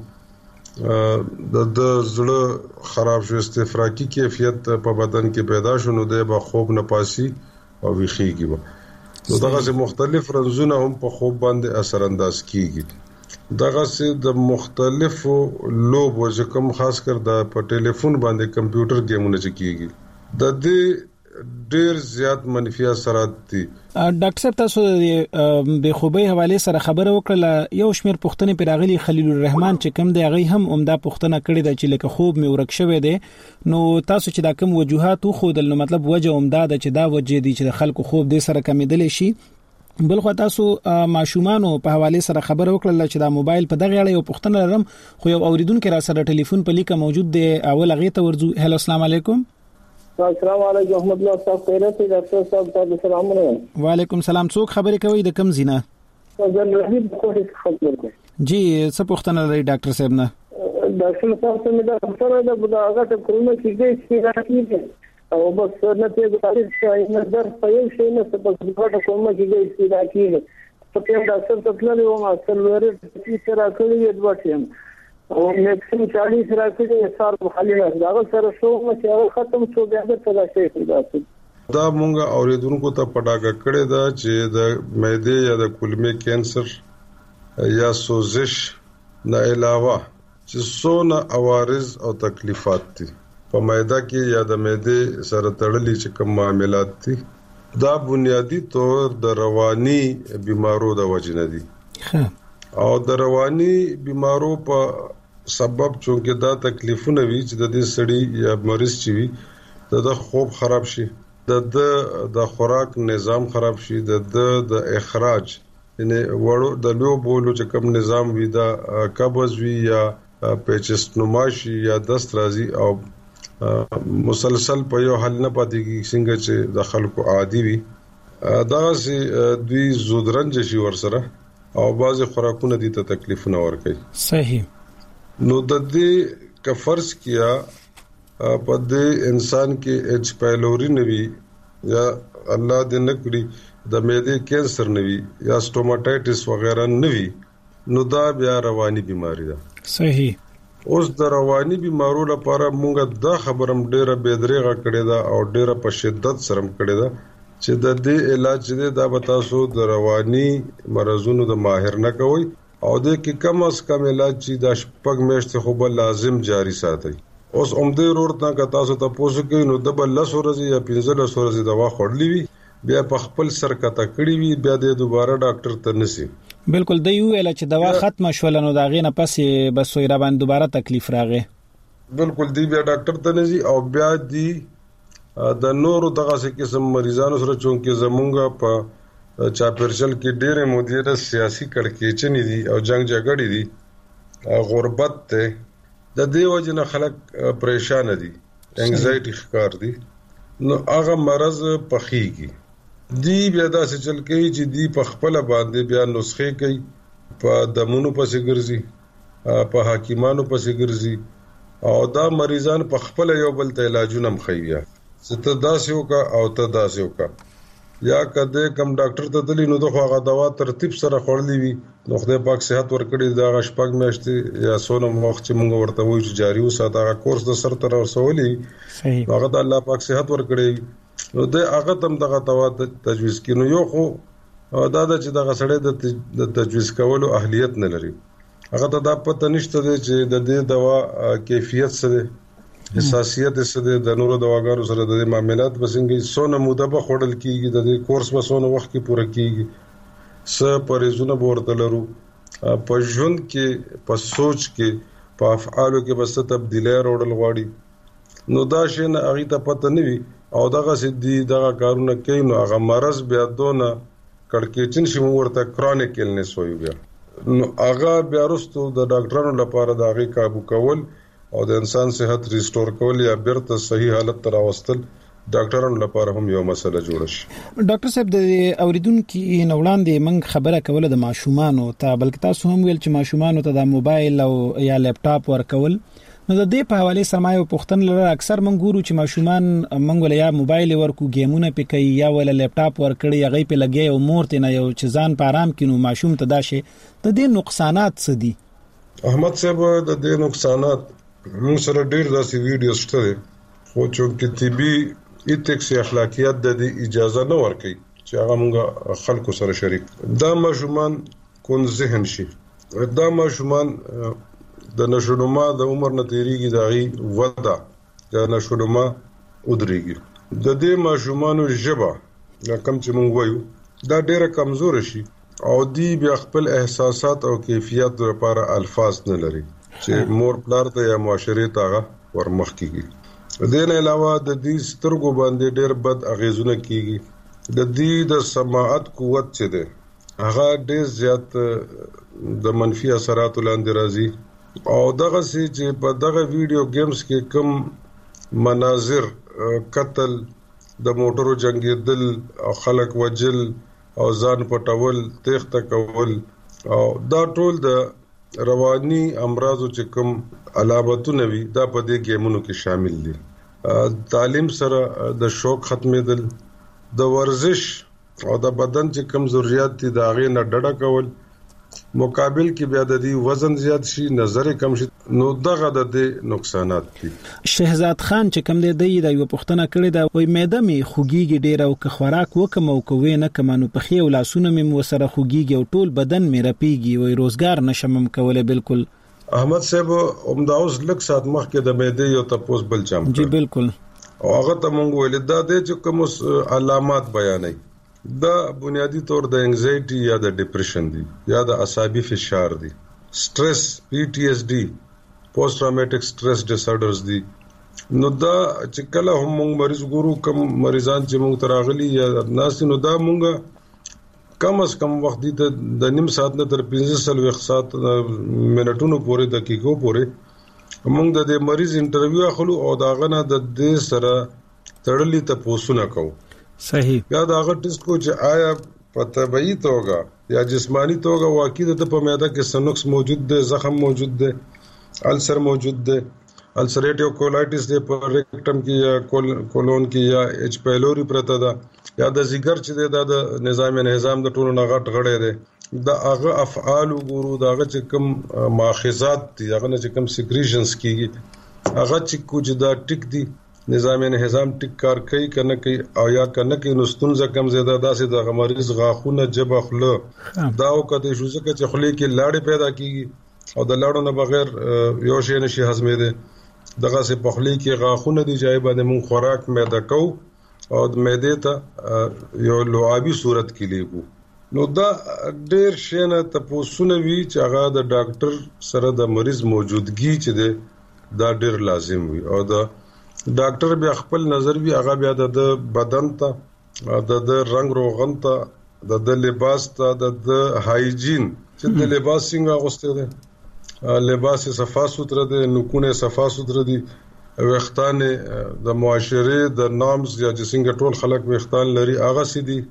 R: د د زړه خراب شو استفراقی کیفیت په بدن کې پیدا شونه د به خوب نه پاسي او ویخيږي نو دغه سه مختلف رنزونه هم په خوب باندې اثر انداز کیږي دغه سه د مختلفو لوب او کوم خاص کر د په ټلیفون باندې کمپیوټر گیمونه چکیږي د دې ډیر زیات منفي اثرات دي.
Q: ډاکټر صاحب تاسو د بے خوبۍ حواله سره خبره وکړه یو شمیر پښتنې پیراغلی خلیل الرحمن چې کوم دی هغه هم عمده پښتنه کړی د چې لکه خوب می ورک شوی دی نو تاسو چې دا کوم وجوهات خو د مطلب وجه عمده د چې دا وجه دي چې خلکو خوب دې سره کمیدل شي بل خو تاسو ماشومان په حواله سره خبره وکړه چې دا موبایل په دغه اړه یو پښتنه لرم خو یو اوریدونکو را سره ټلیفون په لیکه موجود دی اول هغه ته ورځو هلو السلام علیکم.
S: السلام علیکم احمد الله صاحب خیرت دی ډاکټر صاحب تاسو سلام علیکم.
Q: وعلیکم السلام څوک خبرې کوي د کم زینه؟
S: زه رحیم کوټه خبر کوم.
Q: جی څه پوښتنه لري ډاکټر صاحب نه؟
S: ډاکټر صاحب ته مې دا خبره ده په هغه ته کومه چې دې چې راځي او بس نه ته غواړي چې نه در په یو شی نه څه په څه کومه چې دې چې راځي په کوم ډاکټر ته تللی و ما سره چې سره کړی دوه ټیم او میکسیم چالیس راکړي سار خالی نه دا سره شو چې هغه ختم شو بیا د تلاشي پیداسي
R: دا مونږ اوریدونکو ته پټاګه کړی دا چې د معدې یا د کولمې کینسر یا سوزش نه علاوه چې څونه عوارض او تکلیفات دي په معده کې یا د معدې سره تړلي چې کوم معاملات دي دا بنیادی طور د رواني بیمارو د وجې نه دي او د رواني بیمارو په سبب چونکه دا تکلیفونه وی چې د دې سړی یا مریض چي وي د خوب خراب شي د د خوراک نظام خراب شي د د اخراج یعنی وړو د لو بولو چې کوم نظام وی دا قبض وی یا پیچستنما شي یا دست راځي او مسلسل په یو حل نه پاتې کی څنګه چې د خلکو عادي وي دا سي دوی زودرنج شي ورسره او بعض خوراکونه دي ته تکلیفونه ورکړي.
Q: صحیح.
R: نو د دې ک فرض کیا په دې انسان کې ایچ پایلوري نوي یا الله دې نکړي د معدې کینسر نوي یا سټوماټایټس وغیرہ نوي نو دا بیا رواني بیماری ده.
Q: صحیح.
R: اوس د رواني بیمارو لپاره مونږ دا خبرم ډیره بيدریغه کړې ده او ډیره په شدت سره کړې ده چې د دې علاج دې دا بتاسو د رواني مرزونو د ماهر نه کوي او د کې کم از کم علاج چې د شپږ میاشتې خو بل لازم جاری ساتي. اوس عمده ضرورت نه کا تاسو ته پوسو کې نو د بل لس ورځې یا پنځه لس ورځې دوا خورلې وي بیا په خپل سر کته کړی وي بیا د دوباره ډاکټر ته نسی.
Q: بالکل دی یو علاج چې دوا ختم شول نو دا غینه پس بس ویرا باندې دوباره تکلیف راغی.
R: بالکل دی بیا ډاکټر ته نسی او بیا دی د نورو دغه قسم مریضانو سره چونکه زمونږه په چاپرشل کې ډېرې مدیره سیاسي کړکېچنې دي او جنگ جګړې دي غربت ته د دې وجه نه خلک پریشان دي انګزایټي ښکار دي نو هغه مرز پخېږي دی بیا داسې چل کوي چې دی په خپل باندې بیا نسخې کوي په دمونو پسې ګرځي په حکیمانو پسې ګرځي او دا مریضان په خپل یو بل ته علاجونه مخوي ست داسې وکا او ته داسې وکا یا کده کم ډاکټر ته تلی نو دغه هغه دوا ترتیب سره خورلې وي نو خدای پاک صحت ورکړي دا غشپک میاشتې یا سونه وخت چې موږ ورته وایو چې جاری وساته هغه کورس د سر تر ورسولې
Q: صحیح
R: هغه د الله پاک صحت ورکړي نو د هغه تم دغه دوا تجویز کینو یو خو دا د چې دغه سړی د تجویز کولو اهلیت نه لري هغه ته دا پته نشته چې د دې دوا کیفیت څه حساسیت څه د نورو دواګانو سره د معاملات بسنګي سونه موده به خړل کیږي د کورس به سونه وخت کې پوره کیږي س پرېزونه ورته لرو په ژوند کې په سوچ کې په افعالو کې بس تبدیلی راوړل غواړي نو دا شی نه هغه ته پته نه وي او دغه سدي دغه کارونه کوي نو هغه مرز بیا دونه کړکېچن شي ورته کرونیک النس وي بیا نو هغه بیا وروسته د ډاکټرانو لپاره د هغه قابو کول او د انسان صحت ریسټور کول یا بیرته صحیح حالت ته راوستل ډاکټرانو لپاره هم یو مسله جوړه شي.
Q: ډاکټر صاحب د اوریدونکو نوړاندې موږ خبره کوله د ماشومانو ته بلکې تاسو هم ویل چې ماشومانو ته د موبایل او یا لپټاپ ورکول نو د دې په حواله سره ما یو پوښتنه لرله. اکثر مونږ ګورو چې ماشومان مونږ ول یا موبایل ورکو، گیمونه پې کوي، یا ول لپټاپ ورکړي، هغه په لګي او مور ته نه یو چې ځان په آرام کینو ماشوم ته دا شي. د دې نقصانات څه دي؟
R: احمد صاحب د دې نقصانات موږ سره ډېر داسې ویډیوز شته دي، خو چې طبي ایتکس اخلاقیات د دې اجازه نه ورکوي چې هغه موږ خلکو سره شریک. دا ماشومان کون ذهن شي، دا ماشومان د نشونما د عمر نه تیریږي، داغي ودا د نشونما ودرېږي. د دې ماشومانو ژبه کم چې مونږ وایو دا ډېره کمزور شي او دی بیا خپل احساسات او کیفیت لپاره الفاظ نه لري چې مور پلار ته یا معاشري ته ورمخ کیږي. د دې علاوه د دې سترګو باندې ډېر بد اغیزونه کیږي. د دې د سماعت قوت چې ده هغه ډېر زیات د منفي اثرات لاندې راځي او دغه سي چې په دغه ویډیو گیمز کې کم مناظر قتل، د موټرو جنگیدل او خلک وجل او ځان پټول، تېښته کول او دا ټول د رواني امراضو چې کم علامتونه وي دا په دې گیمونو کې شامل دي. تعلیم سره د شوق ختمېدل، د ورزش او د بدن چې کم ضرورت دي دا غي نه ډډه کول، مقابل کې بیا د دې وزن زیات شي، نظر کم شي، نو دغه د دې نقصانات دي.
Q: شهزاد خان چې کم دی د یو پښتنه کړی دا وای مېده می خوګيږي ډیر او که خوراک وکم او کوي نه کمنو په خې او لاسونه می وسره خوګيږي او ټول بدن می رپیږي وای روزګار نشم کوله. بالکل
R: احمد صاحب اومداوس لک سات مخ کې د مېده یو تاسو بل چم
Q: جی بالکل
R: او هغه ته مونږ ویل دا د چې کوم علامات بیانای دا بنیادی طور د انگزایټي یا د ډیپریشن دي یا د اعصابي فشار دي، سټرس، پی ټی ایس ډي، پوسټ ټراوماټیک سټرس ډیس آرډرز دي. نو دا چې کله هم موږ مریض ګورو کم مریضان چې موږ تراغلي یا ناس نو دا موږ کم از کم وخت دي د نیم ساعت نه تر پنځه سلويخ ساعت منټونو پورې دقیقو پورې موږ د دې مریض انټرویو اخلو او دا غنه د دې سره تړلې تاسو نه کوو.
Q: صحیح.
R: یا دا هغه ټیسټ کو چې آیا په طبيعي توګه یا جسمانی توګه واقعي د په معده کې سنکس موجود دی، زخم موجود دی، السر موجود دی، السریټیو کولایټس دی په ریکټم کې یا کولون کې یا ایچ پایلوري پرته ده یا د زیګر چې دی د نظام انهضام د ټولو نه غټ غړی دی. دا هغه افعال وګورو، دا هغه چې کوم ماخذات دي، هغه چې کوم سیکریشنز کیږي، هغه چې کوم دا ټیک دي نظام انهضام ټیک کار کوي کنه کوي او یا کنه کوي نو ستونزه کم زیاده داسې د غمریز غاخونه جبه خله دا او کده شو ځکه چې خلی کې لاړې پیدا کیږي او د لاړو نه بغیر یو شی نشي هضمېده. دغه سه په خلی کې غاخونه دي چې باندې مون خوراک معده کو او د معده ته یو لعابي صورت کې لیکو. نو دا ډېر شي نه تاسو نه وی چې هغه د ډاکټر سره د مریض موجودګي چې ده دا ډېر لازم وي او دا ډاکټر بیا خپل نظر وی هغه بیا د بدن ته د د رنگ روغن ته د لباس ته د هایجین چې د لباس څنګه اغوسته ده، لباس صفا سوتره ده، نکونه صفا سوتره دي، وختان د معاشره د نامز یا څنګه ټول خلک وختان لري هغه سي دي،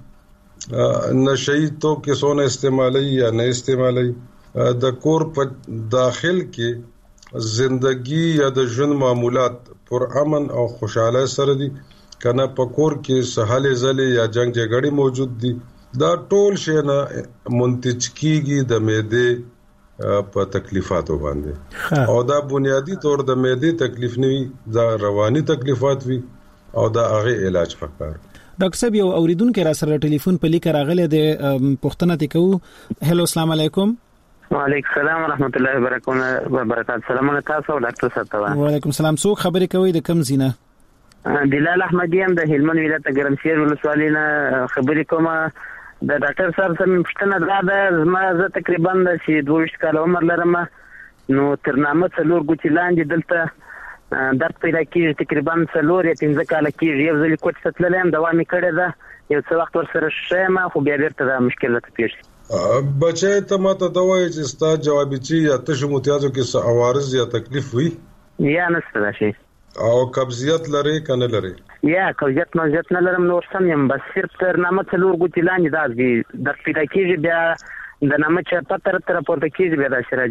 R: نشئی تو کې سونه استعمالي یا نه استعمالي، د کور په داخل کې زندگی یا د ژوند معمولات پر امن او خوشاله سره دي کنه پکور کې سهاله زله یا جنگ جګړې موجود دي. دا ټول شی نه منتج کیږي د معده په تکلیفاتو باندې او دا بنیادی طور د معده تکلیف نه وي، دا رواني تکلیفات وي او دا هغه علاج پکار.
Q: ډاکټر صاحب یو اوریدونکو را سره ټلیفون په لیک راغله د پښتنه ته کو. هلو السلام علیکم.
T: وعلیکم السلام ورحمۃ اللہ وبرکاتہ. سلام علیکم تاسو ډاکټر صاحب.
Q: وعلیکم السلام. څوک خبرې کوي د کم زینه؟
T: دلال احمدیم د هلمند ولایت ګرمسیر ولسوالۍ نه خبرې کوم. د ډاکټر صاحب سم پښتنه دا ده زما زه تقریبا د دوه کال عمر لرم، نو تر نامه څلور ګوتې لاندې دلته درد پیدا کیږي، تقریبا څلور یا پنځه کال کیږي. یو ځل کوټ ته تللم دوا مې کړې ده، یو څه وخت ورسره شیم خو بیا بیرته دا مشکلات پیښ شي.
R: بچای ته ماته دوای چې ستا جوابي چې یا تاسو متیازو کې څه عوارض یا تکلیف وي
T: یا نشته شي
R: او قبضیت لري کنه لري؟
T: یا قبضیت مزیت نه لرم، نور سم یم، بس صرف تر نامه څلور ګوتې لاندې داسې د پیدا کیږي، بیا د نامه چې پتر تر پورته کیږي بیا دا شراجي.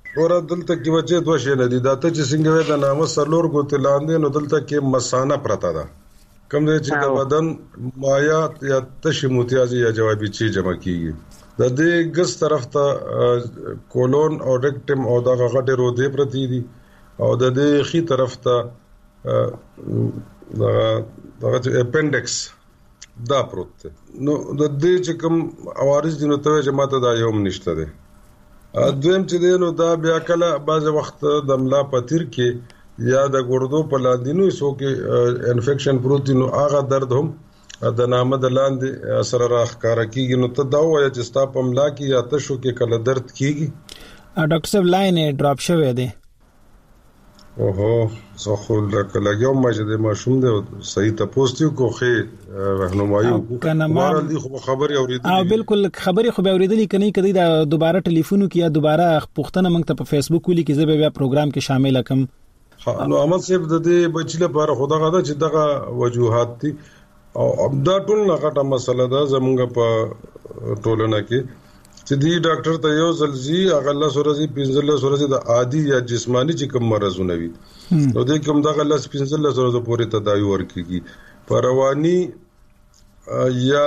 R: اور دلته کې بچي دوه شي نه دي دا ته چې څنګه وې د نامه سرلور ګوت لاندې نو دلته کې مسانه پرتا ده کوم دې چې د بدن مایات یا تشي متیازي یا جوابي چی جمع کیږي د دې ګس طرف ته کولون او ریکټم او دا غټه رودې پرتی دي او د دې خي طرف ته دا دا اپنډکس دا پروت نو د دې چې کوم عوارض دي نو ته جماعت دا یوم نشته ده دویم چې دی نو دا بیا کله بعض وخت د ملا پتیر کې یا د ګردو په لاندینو حصو کې انفیکشن پروت نو هغه درد هم د نامه د لاندې سره راخکاره کیږي نو ته دا وایې چې ستا په ملا کې یا تشو کې کله درد کیږي
Q: ډاکټر صاحب لاین ډراپ شوی دی
R: اوهو زه خو لکه لګیوم ما چې د ماشوم دی صحیح تاسو کو خې راهنمایي وکړه دي خو خبري اوریدلې
Q: او بالکل خبري خو به اوریدلې کني کدی دا دوباره ټلیفون کې یا دوباره پښتنه موږ ته په فیسبوک ولي کې زه بیا پروګرام کې شامل کم
R: نو عمل صاحب د دې بچی لپاره خدا غدا چې دغه وجوهات دي او دا ټول نه غټه مسله ده زمونږ په ټولنه کې چې دی ډاکټر ته یو ځلزي اغله سورزي پنځله سورزي د عادي یا جسمانی چې کوم مرزونه وي نو د کوم دغه لاس پنځله سورزي پورې تداوی ورکیږي پروانی یا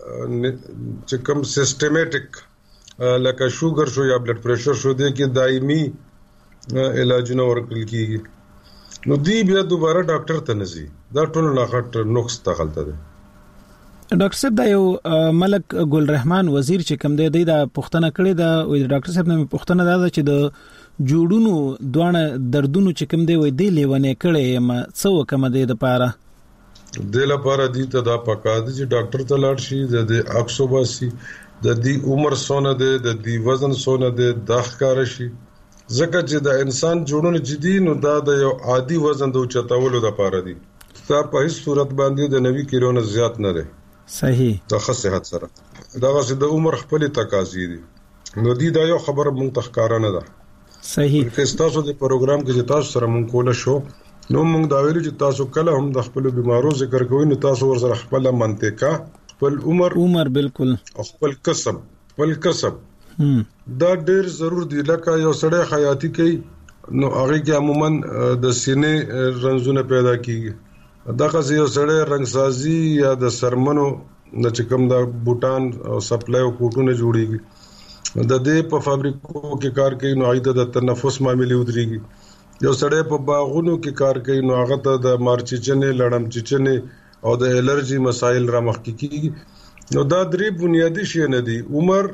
R: چې کوم سیستماتیک لکه شوګر شو یا بلډ پریشر شو د کې دایمي علاجونه ورکول کیږي نو دی بیا دوباره ډاکټر ته نزي دا ټول نه غټ نقص ته غلطه ده
Q: ډاکټر صاحب دا یو ملک ګل رحمان وزیر چې کوم دی د پښتنه کړي دا وې ډاکټر صاحب نه پښتنه دا چې د جوړونو دوه دردونو چې کوم دی وې دی لیونه کړي ما څو کوم دی د پاره
R: د لپاره دي ته دا پکا دي چې ډاکټر ته لاړ شي د دې اکسوباسي د دې عمر سونه دی د دې وزن سونه دی د ښکار شي ځکه چې د انسان جوړونه جدي نو دا د یو عادي وزن د چتاولو د پاره دي تا په هیڅ صورت باندې د نوي کیلو نه زیات نه دی
Q: صحیح
R: د صحت سره دا غوښه د عمر خپل تقاضې دي نو دی دا یو خبره مونږ تخکارا نه ده
Q: صحیح
R: که تاسو د پروګرام کې تاسو سره مونږ کوله شو نو مونږ دا ویلو چې تاسو کله هم د خپل بیمارو ذکر کوئ نو تاسو ورسره خپل منطقه خپل عمر
Q: عمر بالکل
R: خپل کسب خپل کسب دا ډیر ضرور دی لکه یو سړی حیاتي کوي نو هغه کې عموما د سینې رنځونه پیدا کیږي دغه یو سړی رنگسازي یا د سرمنو د چکم د بوتان او سپلای او کوټونه جوړیږي د دې په فابریکو کې کار کوي نو عیده د تنفس معاملې ودرېږي یو سړی په باغونو کې کار کوي نو هغه ته د مارچچنې لړم چچنې او د الرجی مسایل را مخ کیږي نو دا درې بنیادی شی نه دي عمر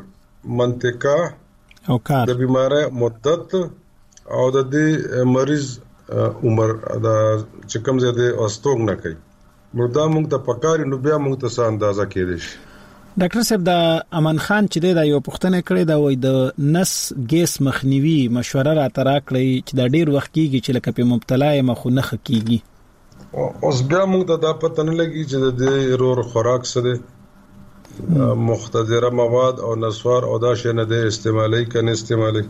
R: منطقه
Q: او کار
R: د بیماری مدت او د دې مریض عمر دا چې کوم زده واستوګ نه کوي نو دا موږ ته پکاري نو بیا موږ ته څه اندازه کېدې شي
Q: ډاکټر صاحب دا امن خان چې دا یو پښتنه کړی دا وای د نس ګیس مخنیوي مشوره را ترا کړی چې دا ډیر وخت کیږي چې لکه په مبتلا یم خو نه خکېږي
R: اوس بیا موږ ته دا پته نه لګي چې د رور خوراک سره مختدره مواد او نسوار او دا شنه د استعمالي کنه استعمالي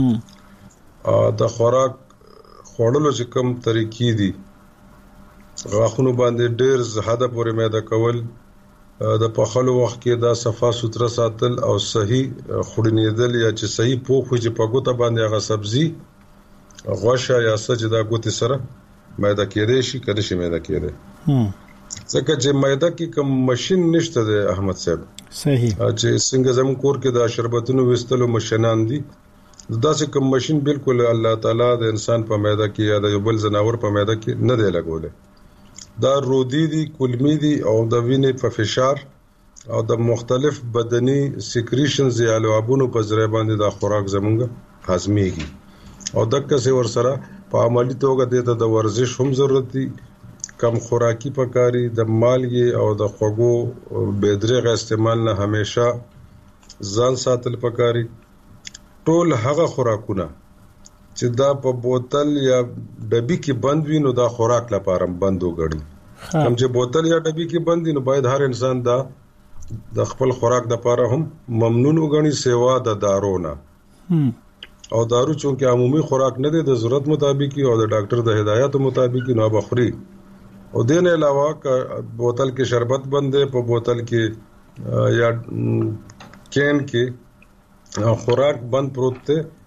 R: د خوراک خوړلو چې کوم طریقې دي غاښونو باندې ډېر زهاده پورې معده کول د پخلو وخت کې دا صفا سوتره ساتل او صحیح خورنیدل یا چې صحیح پوخ چې په ګوته باندې هغه سبزي غوښه یا سج دا ګوته سره معده کېدې شي کله شي معده کېده ځکه چې معده کې کوم ماشين نشته د احمد صاحب
Q: صحیح
R: چې څنګه زموږ کور کې د شربتونو وستلو مشنان دي دا چې کوم ماشين بالکل الله تعالی د انسان په معده کې یا د یو بل زناور په معده کې نه دی لګولې دا رودي دي کلمي دي او د وینې په فشار او د مختلف بدني سیکریشنز یا لعابونو په ذریعہ باندې د خوراک زمونږ هضميږي او دغه څه ور سره په عملی توګه د ورزش هم ضرورت دي کم خوراکي پکاري د مالګي او د خوګو بيدرغه استعمال نه هميشه ځان ساتل پکاري ټول هغه خوراکونه چې دا په بوتل یا ډبي کې بند وي نو دا خوراک لپاره بند وګړي هم چې بوتل یا ډبي کې بند دي نو باید هر انسان دا د خپل خوراک لپاره هم ممنون وګڼي سیوا د دارونه او دارو چې عمومي خوراک نه دي د ضرورت مطابق او د ډاکټر د هدایت مطابق نه بخوري او دین علاوه بوتل کې شربت بند دی په بوتل کې یا کین کې خوراک بند پروت ته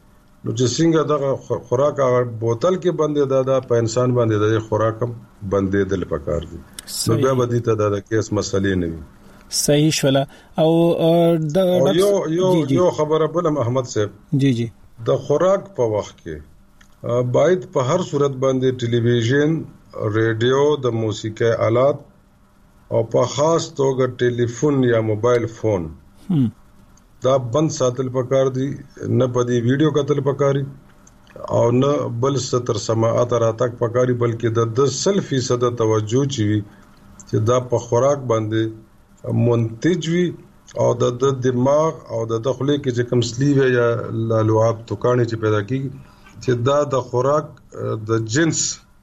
R: نو چې څنګه دغه خوراک هغه بوتل کې بندې ده دا په انسان باندې د خوراک هم بندې دل پکار دي نو بیا به دي ته د کیس مسلې نه وي.
Q: صحیح شولا. او د
R: یو یو یو خبره بل محمد صاحب
Q: جی جی
R: د خوراک په وخت کې باید په هر صورت باندې ټلویزیون، ریډیو، د موسیقي آلات او په خاص توګه ټلیفون یا موبایل فون دا بند ساتل پکار دي، نه پدې ویډیو کتل پکاري او نه بل ستر سماعت را تک پکاري، بلکې د سل فیصد توجه چي وي چې دا په خوراک باندې منتج وي او د دماغ او د داخلي کې چې کوم سلیوه یا لالواب توکانې چې پیدا کیږي چې دا د خوراک د جنس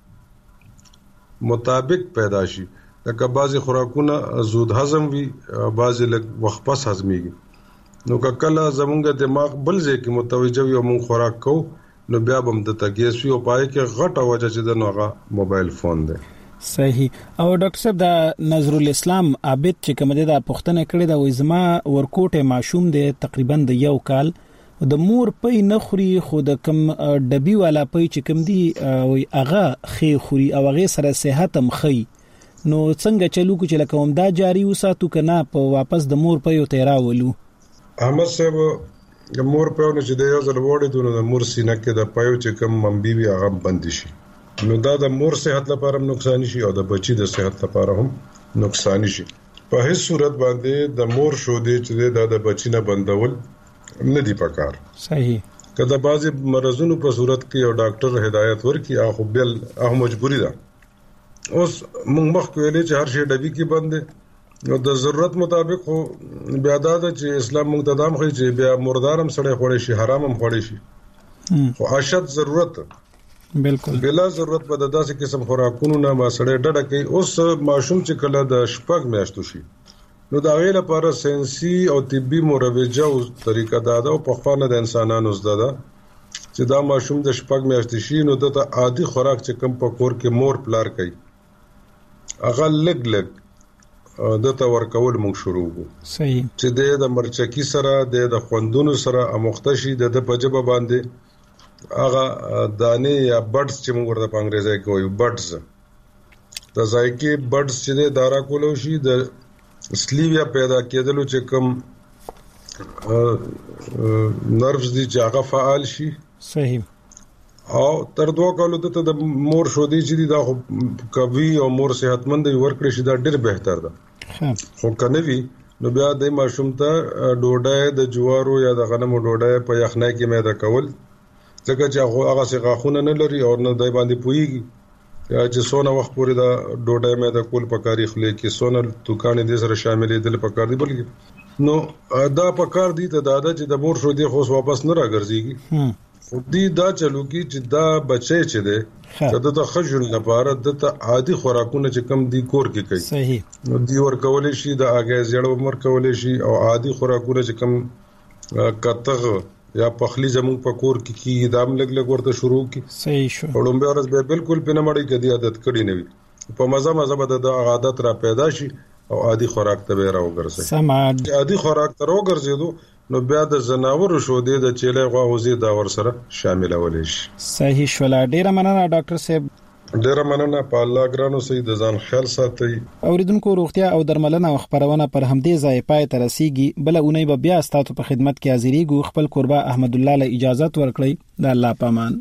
R: مطابق پیدا شي. لکه بعضی خوراکونه زود هضم وي، بعضی لږ وخت پس هضميږي. نو کله زمونږ دماغ بل ځای کې متوجه وي او مونږ خوراک کوو نو بیا به د تګیس وي او پای کې غټه وجه چې د نوغه موبایل فون دی.
Q: صحیح. او ډاکټر صاحب د نظر الاسلام عابد چې کوم د پښتنه کړي دا وزما ورکوټه ماشوم دی تقریبا د یو کال د مور پي نخري خو د کم ډبي والا پي چې کوم دی وي اغه خي خوري او هغه سره صحت هم خي نو څنګه چلو کو چې لکه هم دا جاری وساتو کنه په واپس د مور پي او تیراولو.
R: احمد صاحب مور په نو چې د یو ځل وړي دونه د مور سینه کې د پایو چې کم منبي وي هغه بند شي نو دا د مور صحت لپاره هم نقصان شي او د بچي د صحت لپاره هم نقصان شي. په هیڅ صورت باندې د مور شو دی چې د بچی نه بندول نه دی پکار.
Q: صحیح.
R: کله بعضی مرزونو په صورت کې یو ډاکټر هدایت ورکړي هغه بل هغه مجبوری ده. اوس موږ مخکې ویلې چې هر شی ډبي کې بند نو د ضرورت مطابق خو بیا دا چې اسلام موږ ته دام خو چې بیا مردارم سړی خوړې شي، حرام هم خوړې شي، خو اشد ضرورت
Q: بالکل
R: بلا ضرورت په داسې قسم خوراکونو نه ما سړی ډډه کوي. اوس ماشوم چې کله د شپږ میاشتو شي نو دا غیر لپاره ساينسي او طبي مروجه او طریقه دا ده او په خوانه د انسانانو زده ده چې دا ماشوم د شپږ میاشتې شي نو د عادي خوراک چې کم په کور کې مور پلار کوي هغه لګ لګ دته ورکول موږ شروع وو.
Q: صحیح.
R: چې د مرچکی سره د خوندونو سره امختشي د پجبه باندې هغه دانه یا بډز چې موږ ورته په انګریزي کې وایو بډز د ځایکي بډز چې د دارا کولو شي د سلیویا پیدا کېدلو چې کوم نروز دي چې هغه فعال شي.
Q: صحیح.
R: او تر دوه کالو ته د مور شو دی چې دا کوي او مور صحتمند ورکړي شي دا ډېر بهتر ده. خو کنه وی نو بیا د ماشوم ته ډوډۍ د جوارو یا د غنمو ډوډۍ په یخنۍ کې مېده کول ځکه چې هغه څه غاخونه نه لري او نه دای باندې پويږي چې سونه وخت پورې دا ډوډۍ مېده کول په کاری خلې کې سونه دکانې د سره شاملې دل په کار دی بلکې نو دا په کار دی ته دادا چې د مور شو دی خو واپس نه راګرځيږي دی دا چلو کی چې دا بچي چې ده چې د خجل لپاره د عادي خوراکونه چې کم دی کور کې کوي.
Q: صحیح.
R: نو دی ور کولې شي د اگې زړه عمر کولې شي او عادي خوراکونه چې کم کتغه یا پخلی زمون په کور کې کی دام لګ لګ ورته شروع کی.
Q: صحیح شو.
R: وړومبه ورځ به بالکل پنه مړی کدي عادت کړی نه وي په مزه مزه به د عادت را پیدا شي او عادي خوراک ته راوګرځي.
Q: سماد
R: عادي خوراک ته راوګرځي نو بیا د زناور شو دی د چيله غوازي دا ور سره شامل ولې شي.
Q: صحیح شولا. ډیره مننه ډاکټر صاحب.
R: ډیره مننه په الله ګرانو سي د ځان خیال ساتي.
Q: اوریدونکو روغتیا او درملنه او خبرونه پر همدې ځای پای ته رسیږي. بل اونۍ به بیا ستاسو په خدمت کې حاضرېږو. خپل قربا احمد الله له اجازه ورکړي. د الله پامان.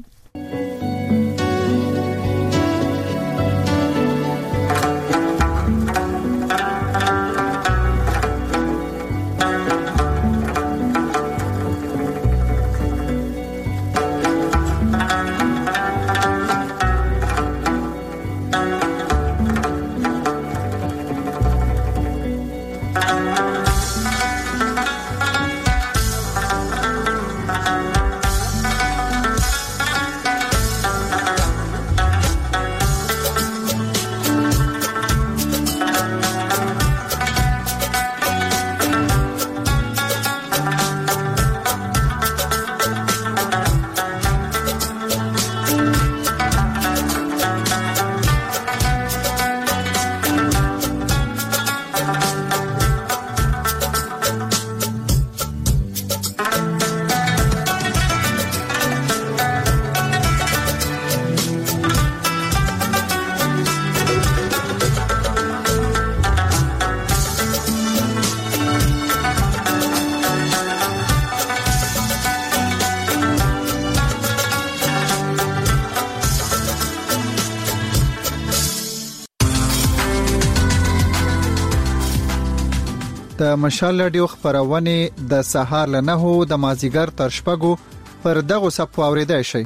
I: د مشال رادیو خبرونه د سهار له نهو د مازیګر تر شپږو پر دغه صفو اوریدای شي.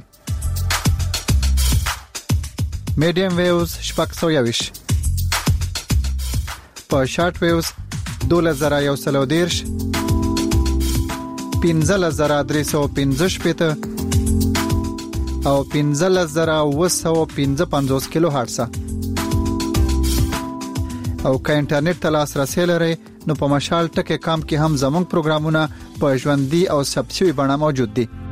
I: میډیم ویوز شپږ سوه یویش په شارټ ویوز دوله زره یو سل او دیرش پنځه زره درې سوه پنځه شپېته او پنځه زره اوه سوه پنځه پنځوس کیلو هرتز. او که انټرنیټ ته لاسرسي لرئ نو په مشال ټکی کام کې هم زموږ پروګرامونه په ژوندۍ او ثبت شوي بڼه موجود دي.